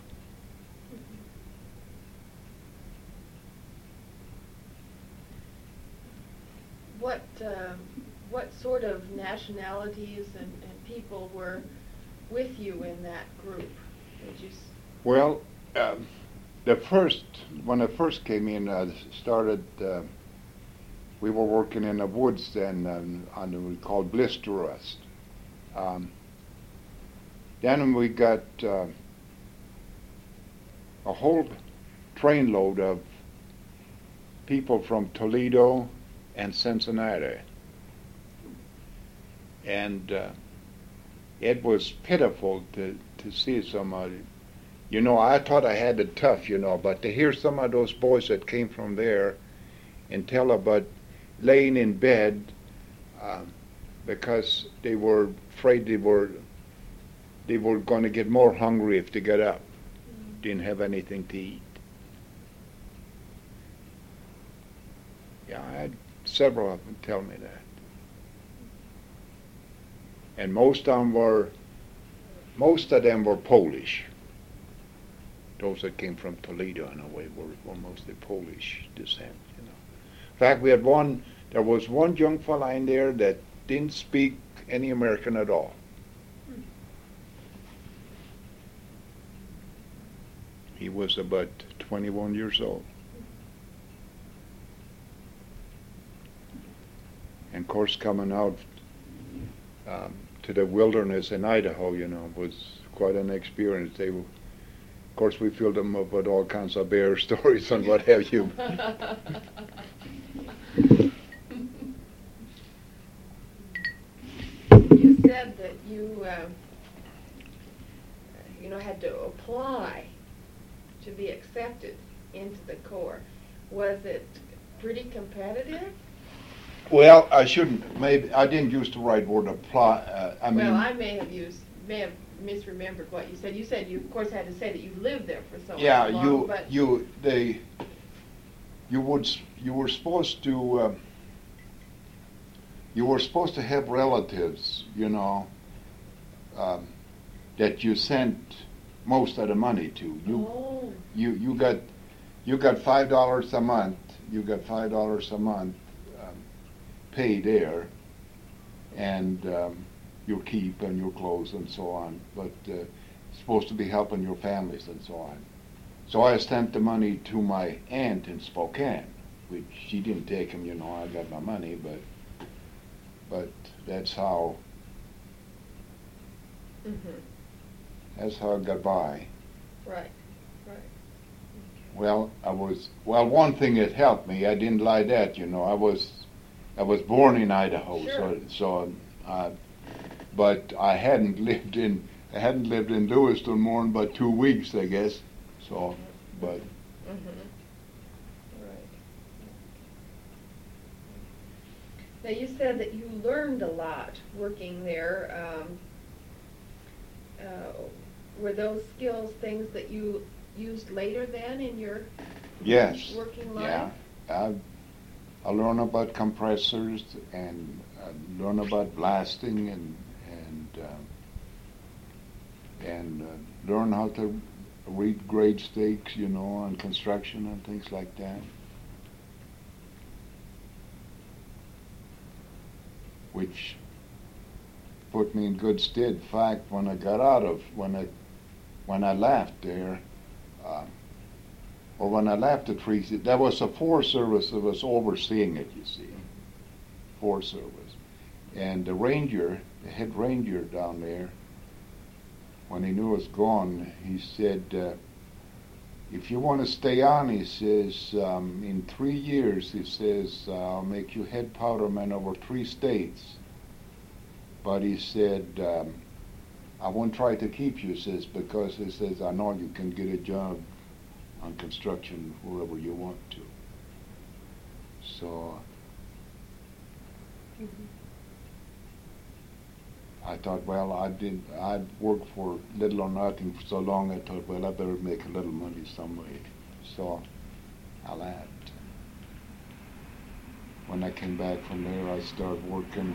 what sort of nationalities and people were with you in that group? Well, when I first came in, I started. We were working in the woods then on what we called blister rust. Then we got a whole trainload of people from Toledo and Cincinnati. And it was pitiful to see somebody. I thought I had it tough, but to hear some of those boys that came from there and tell about laying in bed because they were afraid they were going to get more hungry if they got up. Didn't have anything to eat. Yeah, I had several of them tell me that. And most of them were Polish. Those that came from Toledo, in a way, were mostly Polish descent. In fact, there was one young fella in there that didn't speak any American at all. He was about 21 years old. And of course, coming out to the wilderness in Idaho, was quite an experience. Of course, we filled them up with all kinds of bear stories and what have you. You said that you had to apply to be accepted into the Corps. Was it pretty competitive? Well, I shouldn't. Maybe I didn't use the right word. Apply. I mean. Well, I may have misremembered what you said. You said you, of course, had to say that you lived there for so long. Yeah, but you were supposed to. You were supposed to have relatives, that you sent most of the money to. You got $5 a month. You got $5 a month paid there, and your keep and your clothes and so on. But supposed to be helping your families and so on. So I sent the money to my aunt in Spokane, which she didn't take them. I got my money, but that's how. Mm-hmm. That's how I got by. Right. Well, one thing that helped me, I didn't lie that, I was born in Idaho, sure. But I hadn't lived in Lewiston more than about 2 weeks, I guess. So, but. Mm-hmm. Right. Now you said that you learned a lot working there. Were those skills things that you used later then in your working life? Yeah. I learned about compressors and learn about blasting and learn how to read grade stakes, on construction and things like that. Which put me in good stead. In fact, when I left there, or when I left the Trees, there was a Forest Service that was overseeing it, you see. Forest Service. And the head ranger down there, when he knew I was gone, he said, if you want to stay on, he says, in 3 years, he says, I'll make you head powderman over 3 states. But he said, I won't try to keep you, says, because he says, I know you can get a job on construction wherever you want to. So I thought, well, I'd worked for little or nothing for so long, I thought, well, I better make a little money some way. So I left. When I came back from there, I started working.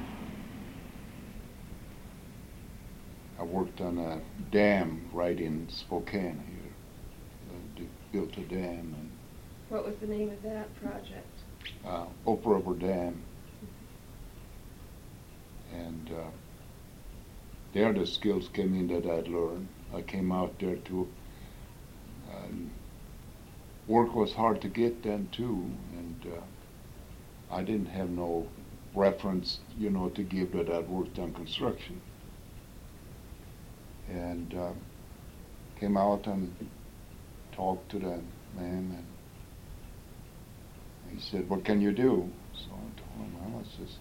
I worked on a dam right in Spokane here. They built a dam. And what was the name of that project? Oak River Dam. And there the skills came in that I'd learned. I came out there to work was hard to get then too, and I didn't have no reference, to give that I'd worked on construction. And came out and talked to the man, and he said, what can you do? So I told him, well, it's just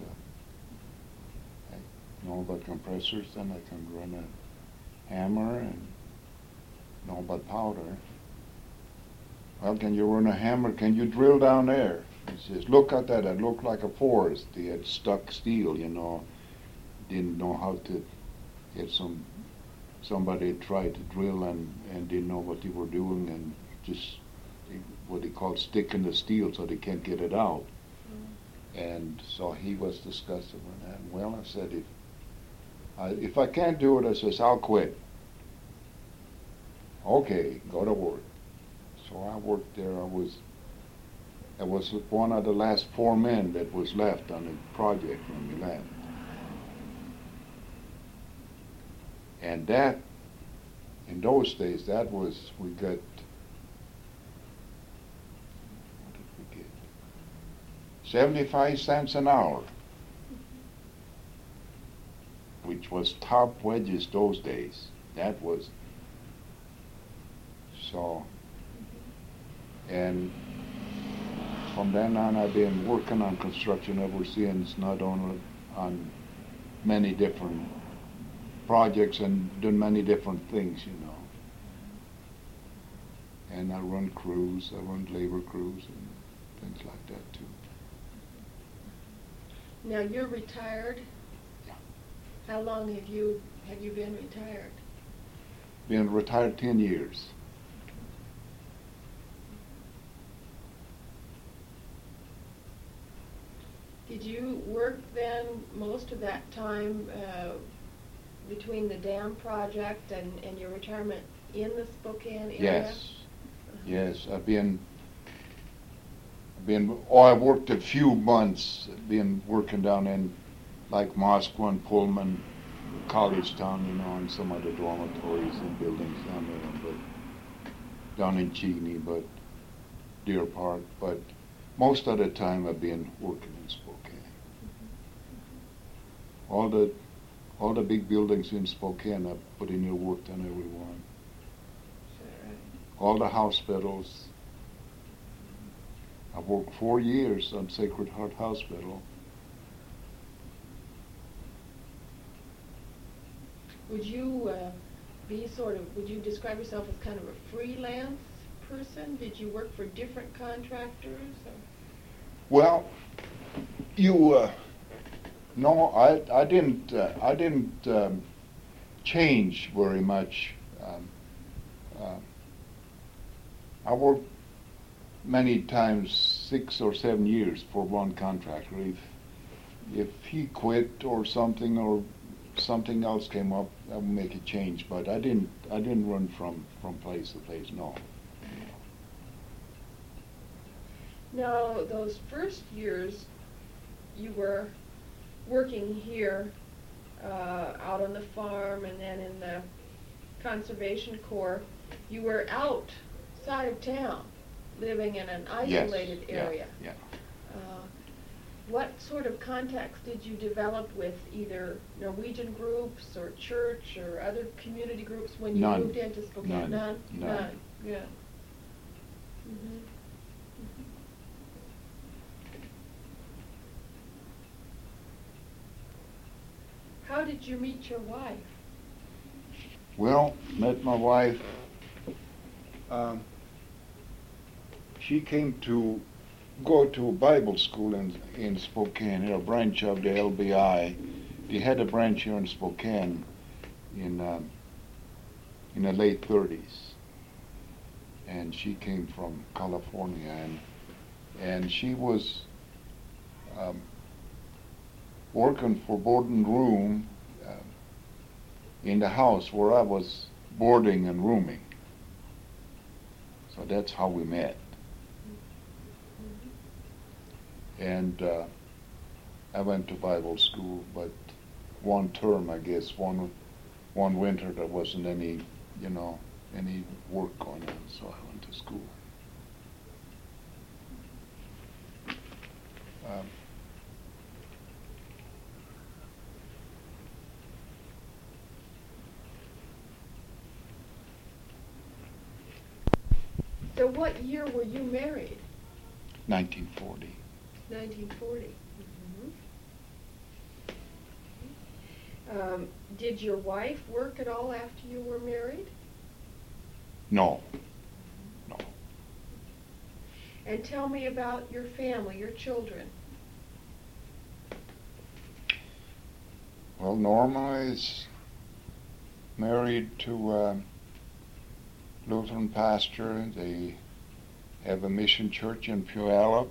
I know about compressors, and I can run a hammer, and know about powder. Well, can you run a hammer? Can you drill down there? He says, look at that. It looked like a forest. They had stuck steel, Didn't know how to get somebody tried to drill and didn't know what they were doing, and just what they call sticking the steel so they can't get it out. And so he was disgusted with that. Well, I said, if I can't do it, I says, I'll quit. Okay, go to work. So I worked there. I was one of the last 4 men that was left on the project when we left. And that, in those days, we got 75 cents an hour, which was top wages those days. That was so. And from then on, I've been working on construction ever since, not only on many different projects and doing many different things, you know. And I run crews, I run labor crews and things like that too. Now you're retired. Yeah. How long have you been retired? Been retired 10 years. Did you work then most of that time between the dam project and your retirement in the Spokane area? Yes. Yes, I've I worked a few months, been working down in like Moscow and Pullman, Collegetown, you know, and some other dormitories and buildings down there, but down in Cheney, but Deer Park, but most of the time I've been working in Spokane. All the big buildings in Spokane, I've put in your work on every one. All the hospitals. I worked 4 years on Sacred Heart Hospital. Would you would you describe yourself as kind of a freelance person? Did you work for different contractors? Or? Well, no, I didn't change very much. I worked many times 6 or 7 years for one contractor. If he quit or something else came up, I would make a change. But I didn't run from place to place. No. Now, those first years, you were working here out on the farm, and then in the Conservation Corps. You were outside of town, living in an isolated area. Yeah. What sort of contacts did you develop with either Norwegian groups or church or other community groups when you moved into Spokane? None. Yeah. Mm-hmm. How did you meet your wife? Well, met my wife. She came to go to Bible school in Spokane, a branch of the LBI. They had a branch here in Spokane in the late 30s. And she came from California, and she was working for board and room in the house where I was boarding and rooming. So that's how we met. And I went to Bible school, but one term, I guess, one winter there wasn't any work going on, so I went to school. So what year were you married? 1940. 1940. Mm-hmm. Did your wife work at all after you were married? No. And tell me about your family, your children. Well, Norma is married to a Lutheran pastor. They have a mission church in Puyallup.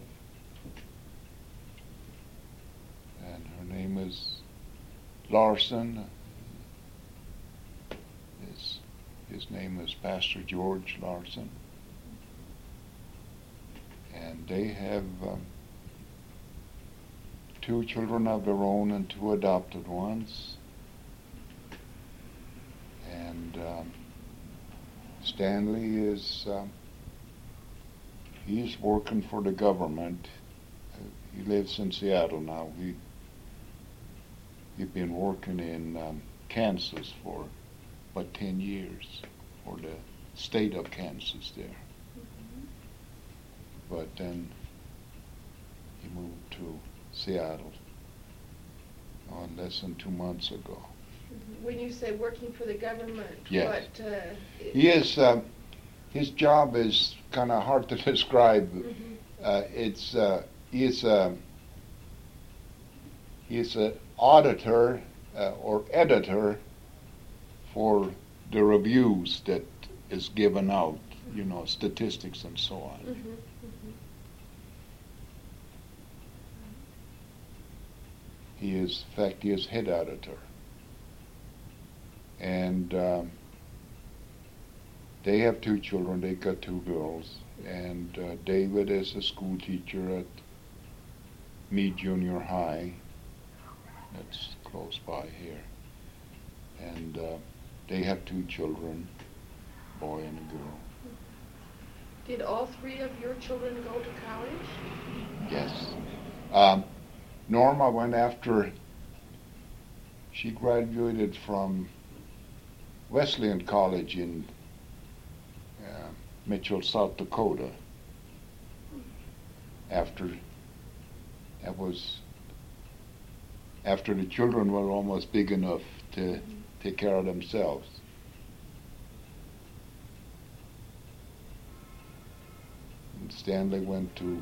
And her name is Larson. His name is Pastor George Larson. And they have 2 children of their own and 2 adopted ones. And Stanley is he's working for the government he lives in Seattle now. He's been working in Kansas for about 10 years for the state of Kansas there. Mm-hmm. But then he moved to Seattle less than 2 months ago. When you say working for the government, yes. what? He is. His job is kind of hard to describe. Mm-hmm. He's an auditor or editor for the reviews that is given out, statistics and so on. Mm-hmm. Mm-hmm. He is head editor. And they have 2 children. They got 2 girls. And David is a school teacher at Meade Junior High. That's close by here. And they have 2 children, a boy and a girl. Did all 3 of your children go to college? Yes. Norma went after she graduated from Wesleyan College in Mitchell, South Dakota. After the children were almost big enough to take care of themselves. And Stanley went to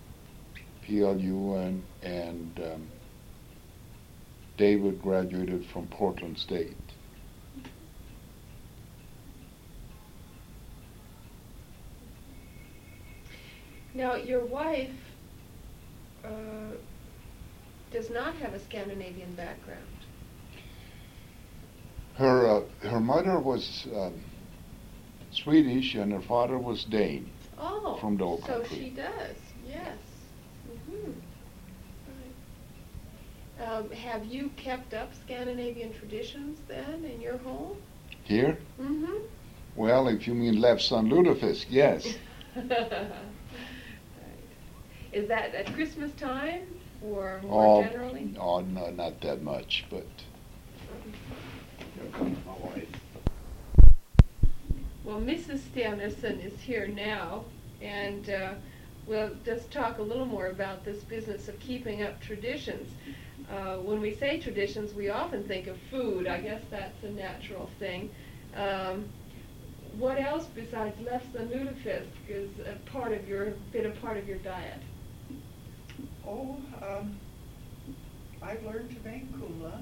PLU and David graduated from Portland State. Now, your wife does not have a Scandinavian background. Her mother was Swedish and her father was Dane. Oh, from the old so country. she does, yes. Mm-hmm. Right. Have you kept up Scandinavian traditions then in your home? Here? Mm-hmm. Well, if you mean Leif's son Lutefisk, yes. Right. Is that at Christmas time or more generally? Oh, no, not that much, but here comes my wife. Well, Mrs. Stenerson is here now, and we'll just talk a little more about this business of keeping up traditions. When we say traditions, we often think of food. I guess that's a natural thing. What else besides Leif's and Lutefisk is been a part of your diet? I've learned to make kumla.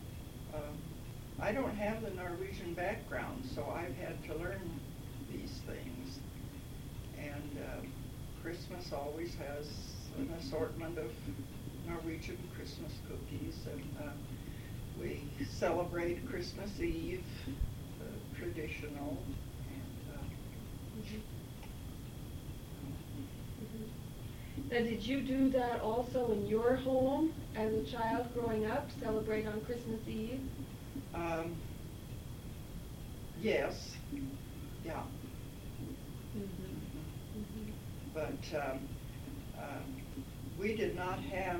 I don't have the Norwegian background, so I've had to learn these things. And Christmas always has an assortment of Norwegian Christmas cookies, and we celebrate Christmas Eve, traditional. Now, did you do that also in your home as a child growing up, celebrate on Christmas Eve? Yes, yeah. Mm-hmm. But we did not have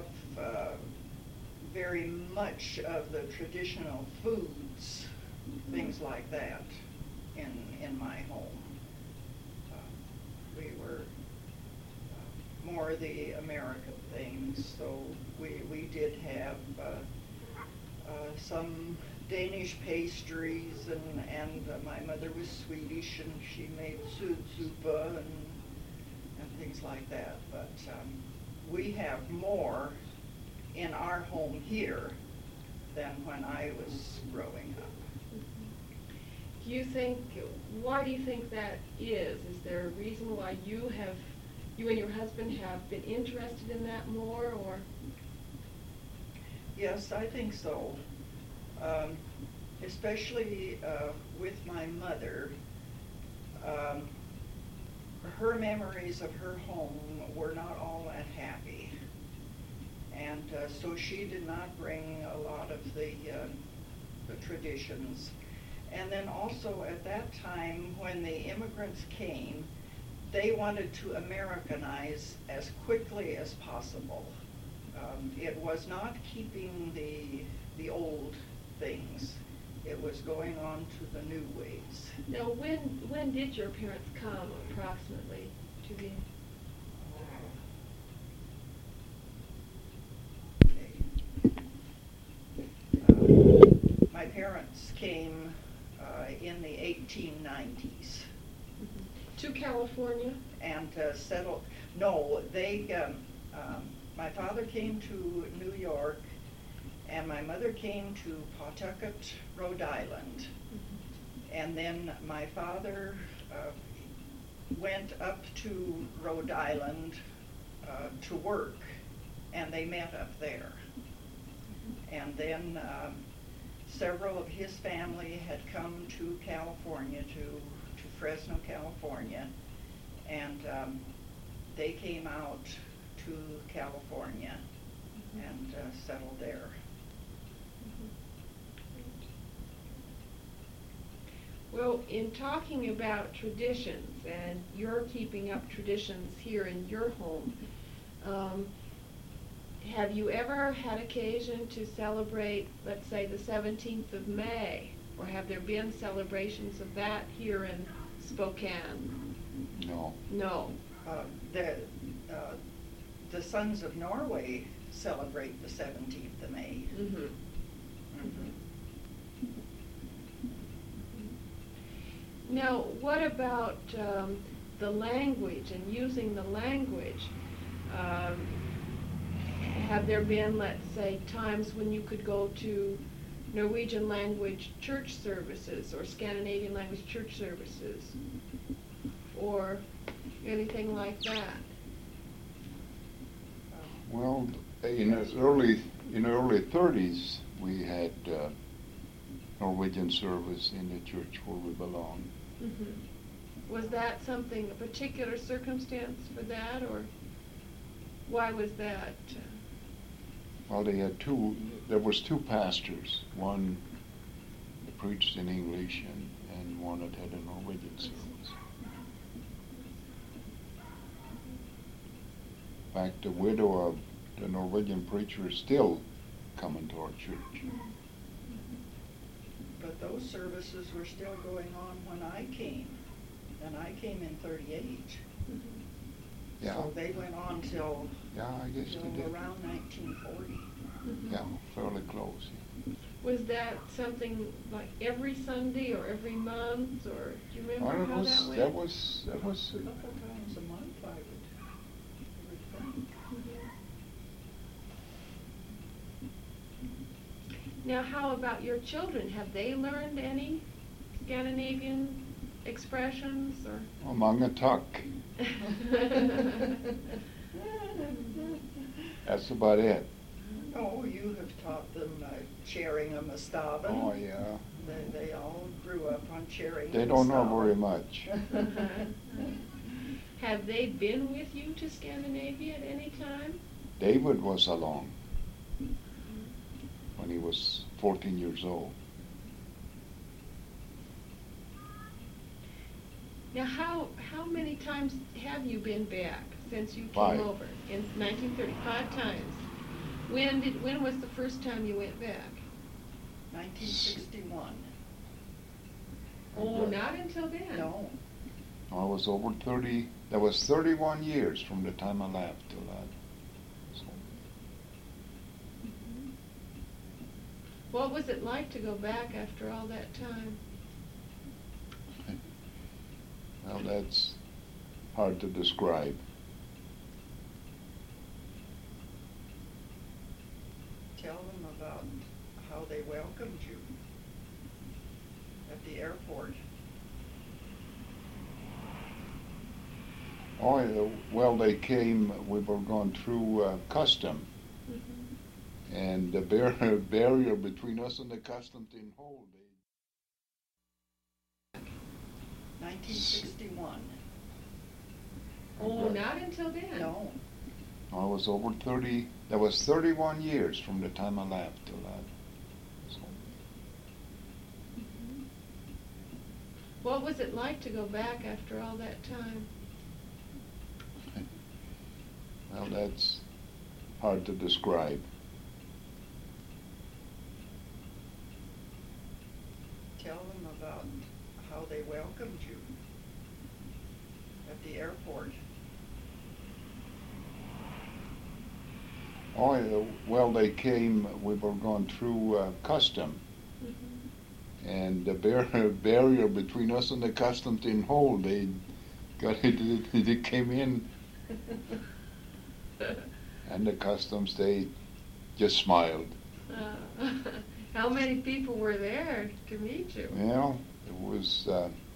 very much of the traditional foods, things like that, in my home. We were more the American things, so we did have some Danish pastries, and my mother was Swedish, and she made supa and things like that. But we have more in our home here than when I was growing up. Why do you think that is? Is there a reason why you and your husband have been interested in that more, or? Yes, I think so. Especially with my mother. Her memories of her home were not all that happy. And so she did not bring a lot of the traditions. And then also at that time when the immigrants came, they wanted to Americanize as quickly as possible. It was not keeping the old things. It was going on to the new ways. Now, when did your parents come approximately to the? My parents came in the 1890s. To California? And settled. No, my father came to New York, and my mother came to Pawtucket, Rhode Island. And then my father went up to Rhode Island to work, and they met up there. And then several of his family had come to California, to Fresno, California, and they came out to California and settled there. Well, in talking about traditions, and you're keeping up traditions here in your home, have you ever had occasion to celebrate, let's say, the 17th of May? Or have there been celebrations of that here in Spokane? No. No. The Sons of Norway celebrate the 17th of May. Mm-hmm. Mm-hmm. Now, what about the language and using the language? Have there been, let's say, times when you could go to Norwegian language church services or Scandinavian language church services or anything like that? Well, in the early 30s, we had Norwegian service in the church where we belong. Mm-hmm. Was that something, a particular circumstance for that, or why was that? Well, there was two pastors. One preached in English and one that had a Norwegian service. In fact, the widow of the Norwegian preacher is still coming to our church. But those services were still going on when I came, and I came in 38. Yeah. So they went on till I guess they did. around 1940. Mm-hmm. Yeah, fairly close. Was that something like every Sunday or every month, or do you remember how that went? That was. A couple times a month, I would think. Now, how about your children? Have they learned any Scandinavian expressions, or? Among a tuck. That's about it. Oh, you have taught them Kjerringa Staven. Oh, yeah. They all grew up on Kjerringa. They don't know very much. Have they been with you to Scandinavia at any time? David was along when he was 14 years old. Now, how many times have you been back since you came 5. over in 1930? 5 times. When was the first time you went back? 1961. Oh, not until then. No. I was over 30. That was 31 years from the time I left till that. So, What was it like to go back after all that time? well, that's hard to describe. Tell them about how they welcomed you at the airport. Oh, yeah, well, they came. We were going through custom, Mm-hmm. and the barrier between us and the custom didn't hold. 1961. Oh, not until then. No. I was over 30. That was 31 years from the time I left till that. So, What was it like to go back after all that time? Well, that's hard to describe. Tell them about how they welcomed you at the airport. Oh, yeah, well, they came, we were going through custom, and the barrier between us and the customs didn't hold. They got it, they came in, and the customs, they just smiled. How many people were there to meet you? Well, it was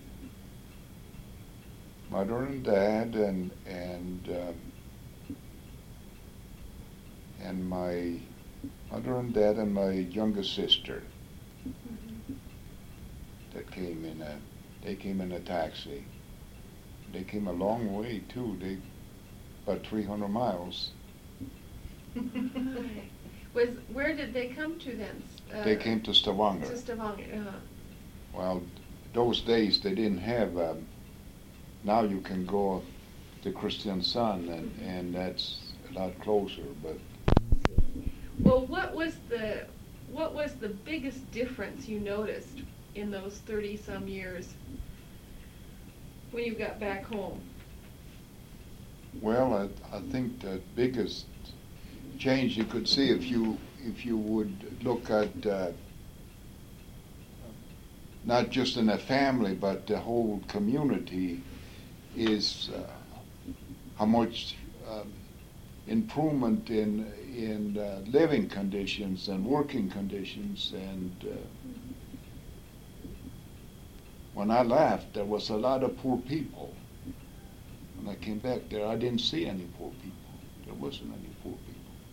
mother and dad and my mother and dad and my youngest sister that came in a taxi. They came a long way too. They about 300 miles. Where did they come to then? They came to Stavanger. To Stavanger. Well, those days they didn't have. Now you can go to Kristiansand, and that's a lot closer. But well, what was the biggest difference you noticed in those 30-some years when you got back home? well, I think the biggest change you could see if you would look at not just in a family but the whole community is how much improvement in living conditions and working conditions. And when I left, there was a lot of poor people. When I came back there, I didn't see any poor people. There wasn't any poor people.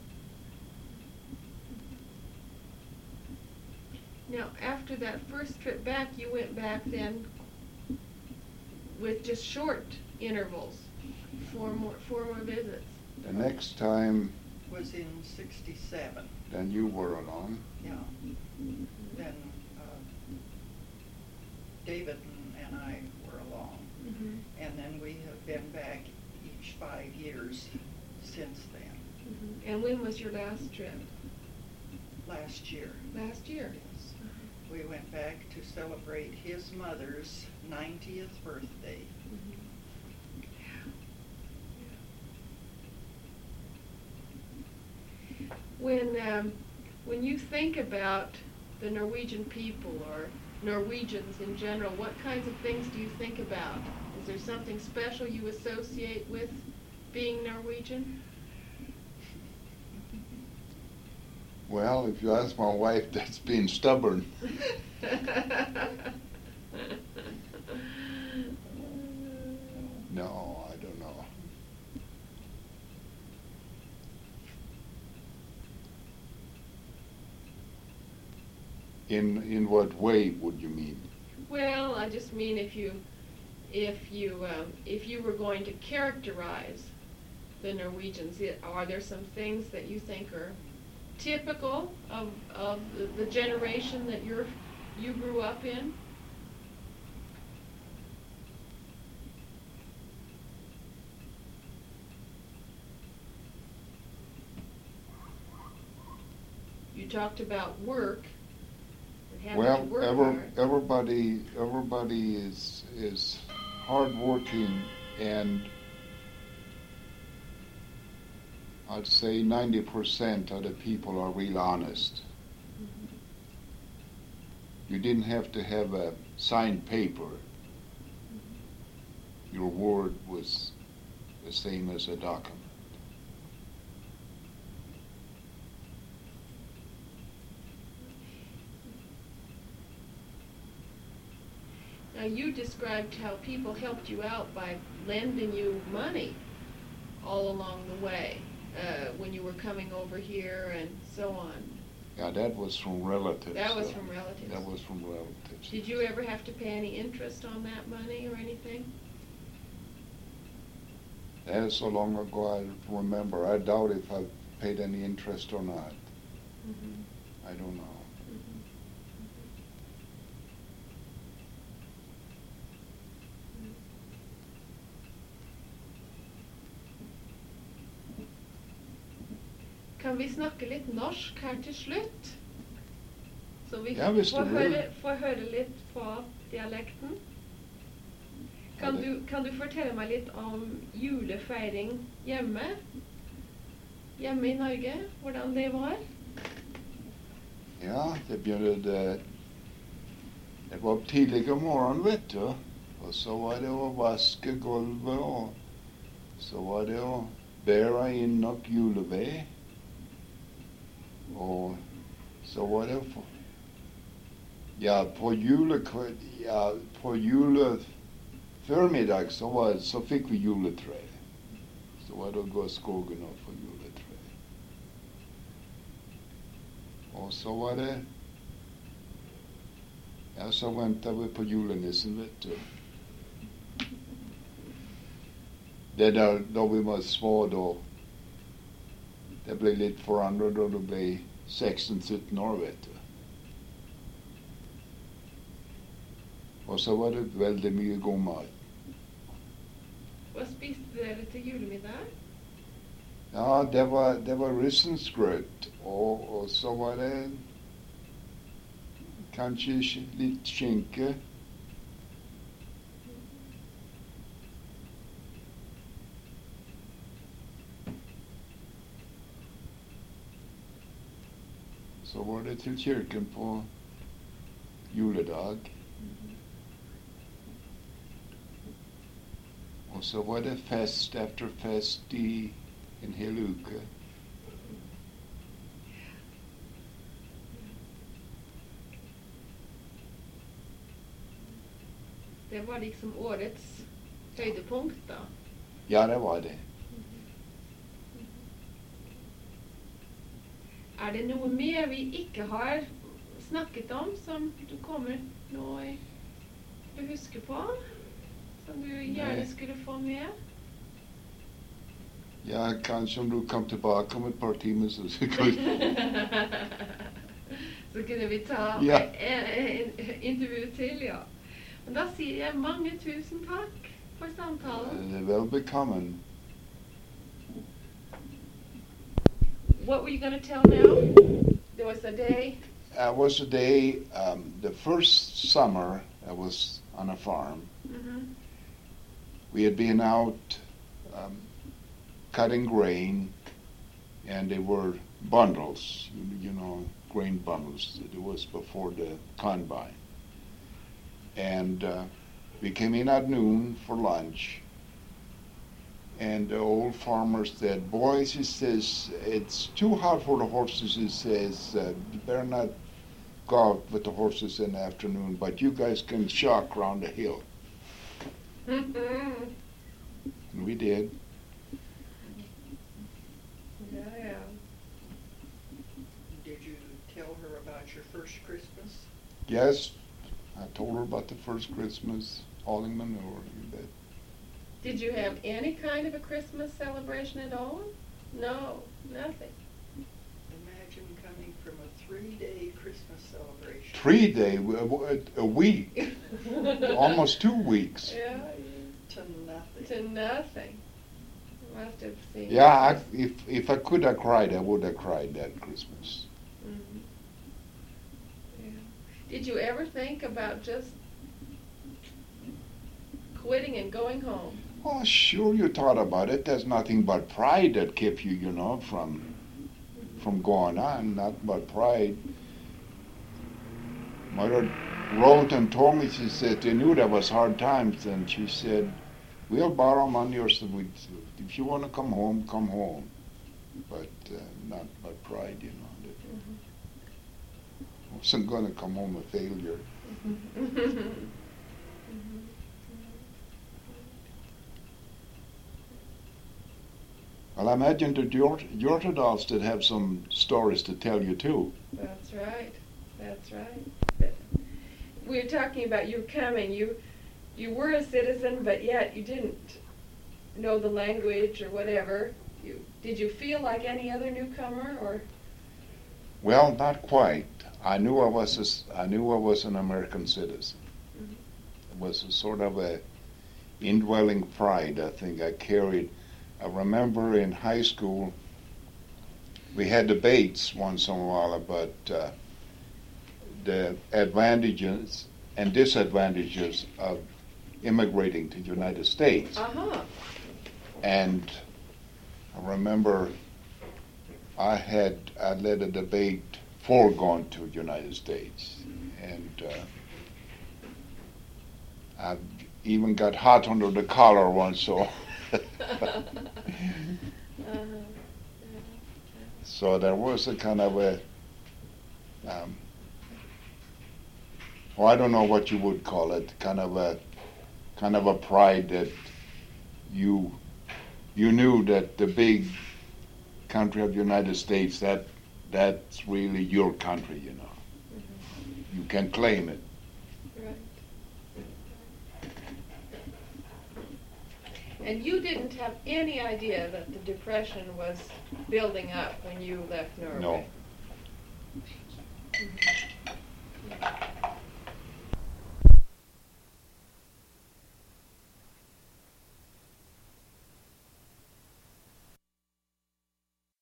Now, after that first trip back, you went back then with just short intervals, four more visits. The next time, Was in '67. then you were along. Yeah. Then David and I were along. Mm-hmm. And then we have been back each 5 years since then. Mm-hmm. And when was your last trip? Last year. Last year. Yes. We went back to celebrate his mother's 90th birthday. When you think about the Norwegian people or Norwegians in general, what kinds of things do you think about? Is there something special you associate with being Norwegian? Well, if you ask my wife, that's being stubborn. No, I don't know. In what way would you mean? Well, I just mean if you were going to characterize the Norwegians, are there some things that you think are typical of the generation that you grew up in? You talked about work. And having to work hard. Everybody is hardworking, and I'd say 90% of the people are real honest. Mm-hmm. You didn't have to have a signed paper. Mm-hmm. Your word was the same as a document. Now, you described how people helped you out by lending you money all along the way when you were coming over here and so on. Yeah, that was from relatives. That was from relatives. That was from relatives. Did you ever have to pay any interest on that money or anything? That is so long ago I remember. I doubt if I paid any interest or not. Mm-hmm. I don't know. Kan vi snakke litt norsk her til slutt? Så vi Ja, hvis du vil. får høre litt på dialekten. Kan du fortelle meg litt om julefeiring hjemme? Hjemme i Norge? Hvordan det var? Ja, det var opp tidlig om morgenen, vet du. Og så var det å vaske gulvet, og så var det å bære inn nok juleved. Og så var det på juleformiddag så fikk vi juletre. Så var det å gå i skogen og få juletre. Og så var det så ventet vi på julenissen, vet du. Det der, da vi var små, det ble litt forandret da det ble 16-17 år, vet du. Og så var det veldig mye god mat. Hva spiste dere til julemiddag? Ja, det var risensgrøt, og så var det kanskje litt skinke. Så var det til kirken på juledag. Og så var det fest efter fest i en hel uke. Det var liksom årets høydepunkt, da. Ja, det var det. Er det noe mer vi ikke har snakket om, som du kommer nå til å huske på? Som du gjerne skulle få med? Ja, kanskje om du kom tilbake om et par timer, så kunne vi ta en intervju til, ja. Men da sier jeg mange tusen takk for samtalen. Det er vel bekommen. What were you going to tell now? There was a day. The first summer I was on a farm. Mm-hmm. We had been out cutting grain, and they were bundles, grain bundles. It was before the combine. And we came in at noon for lunch, and the old farmer said, "Boys," he says, "it's too hot for the horses," he says, "you better not go out with the horses in the afternoon, but you guys can shock around the hill." And we did. Yeah. Did you tell her about your first Christmas? Yes, I told her about the first Christmas hauling manure. You bet. Did you have any kind of a Christmas celebration at all? No, nothing. Imagine coming from a 3-day Christmas celebration. 3 day, a week, almost 2 weeks. Yeah. To nothing. To nothing. You must have seen. Yeah, if I could have cried, I would have cried that Christmas. Mm-hmm. Yeah. Did you ever think about just quitting and going home? Oh, sure, you thought about it. There's nothing but pride that kept you, from going on. Not but pride. Mother wrote and told me, she said, they knew there was hard times, and she said, "We'll borrow money, or so if you want to come home, come home." But not by pride, That I wasn't going to come home a failure. Well, I imagine that your Hjortedals did have some stories to tell you, too. That's right. That's right. We were talking about you coming. You were a citizen, but yet you didn't know the language or whatever. Did you feel like any other newcomer, or? Well, not quite. I knew I was an American citizen. Mm-hmm. It was a sort of a indwelling pride I think I carried. I remember in high school we had debates once in a while about the advantages and disadvantages of immigrating to the United States. Uh-huh. And I remember I led a debate for going to the United States. And I even got hot under the collar once, so. So there was a kind of a, well, I don't know what you would call it, kind of a pride that you knew that the big country of the United States, that's really your country, you know. Mm-hmm. You can claim it. Right. And you didn't have any idea that the Depression was building up when you left Norway? No. Mhm.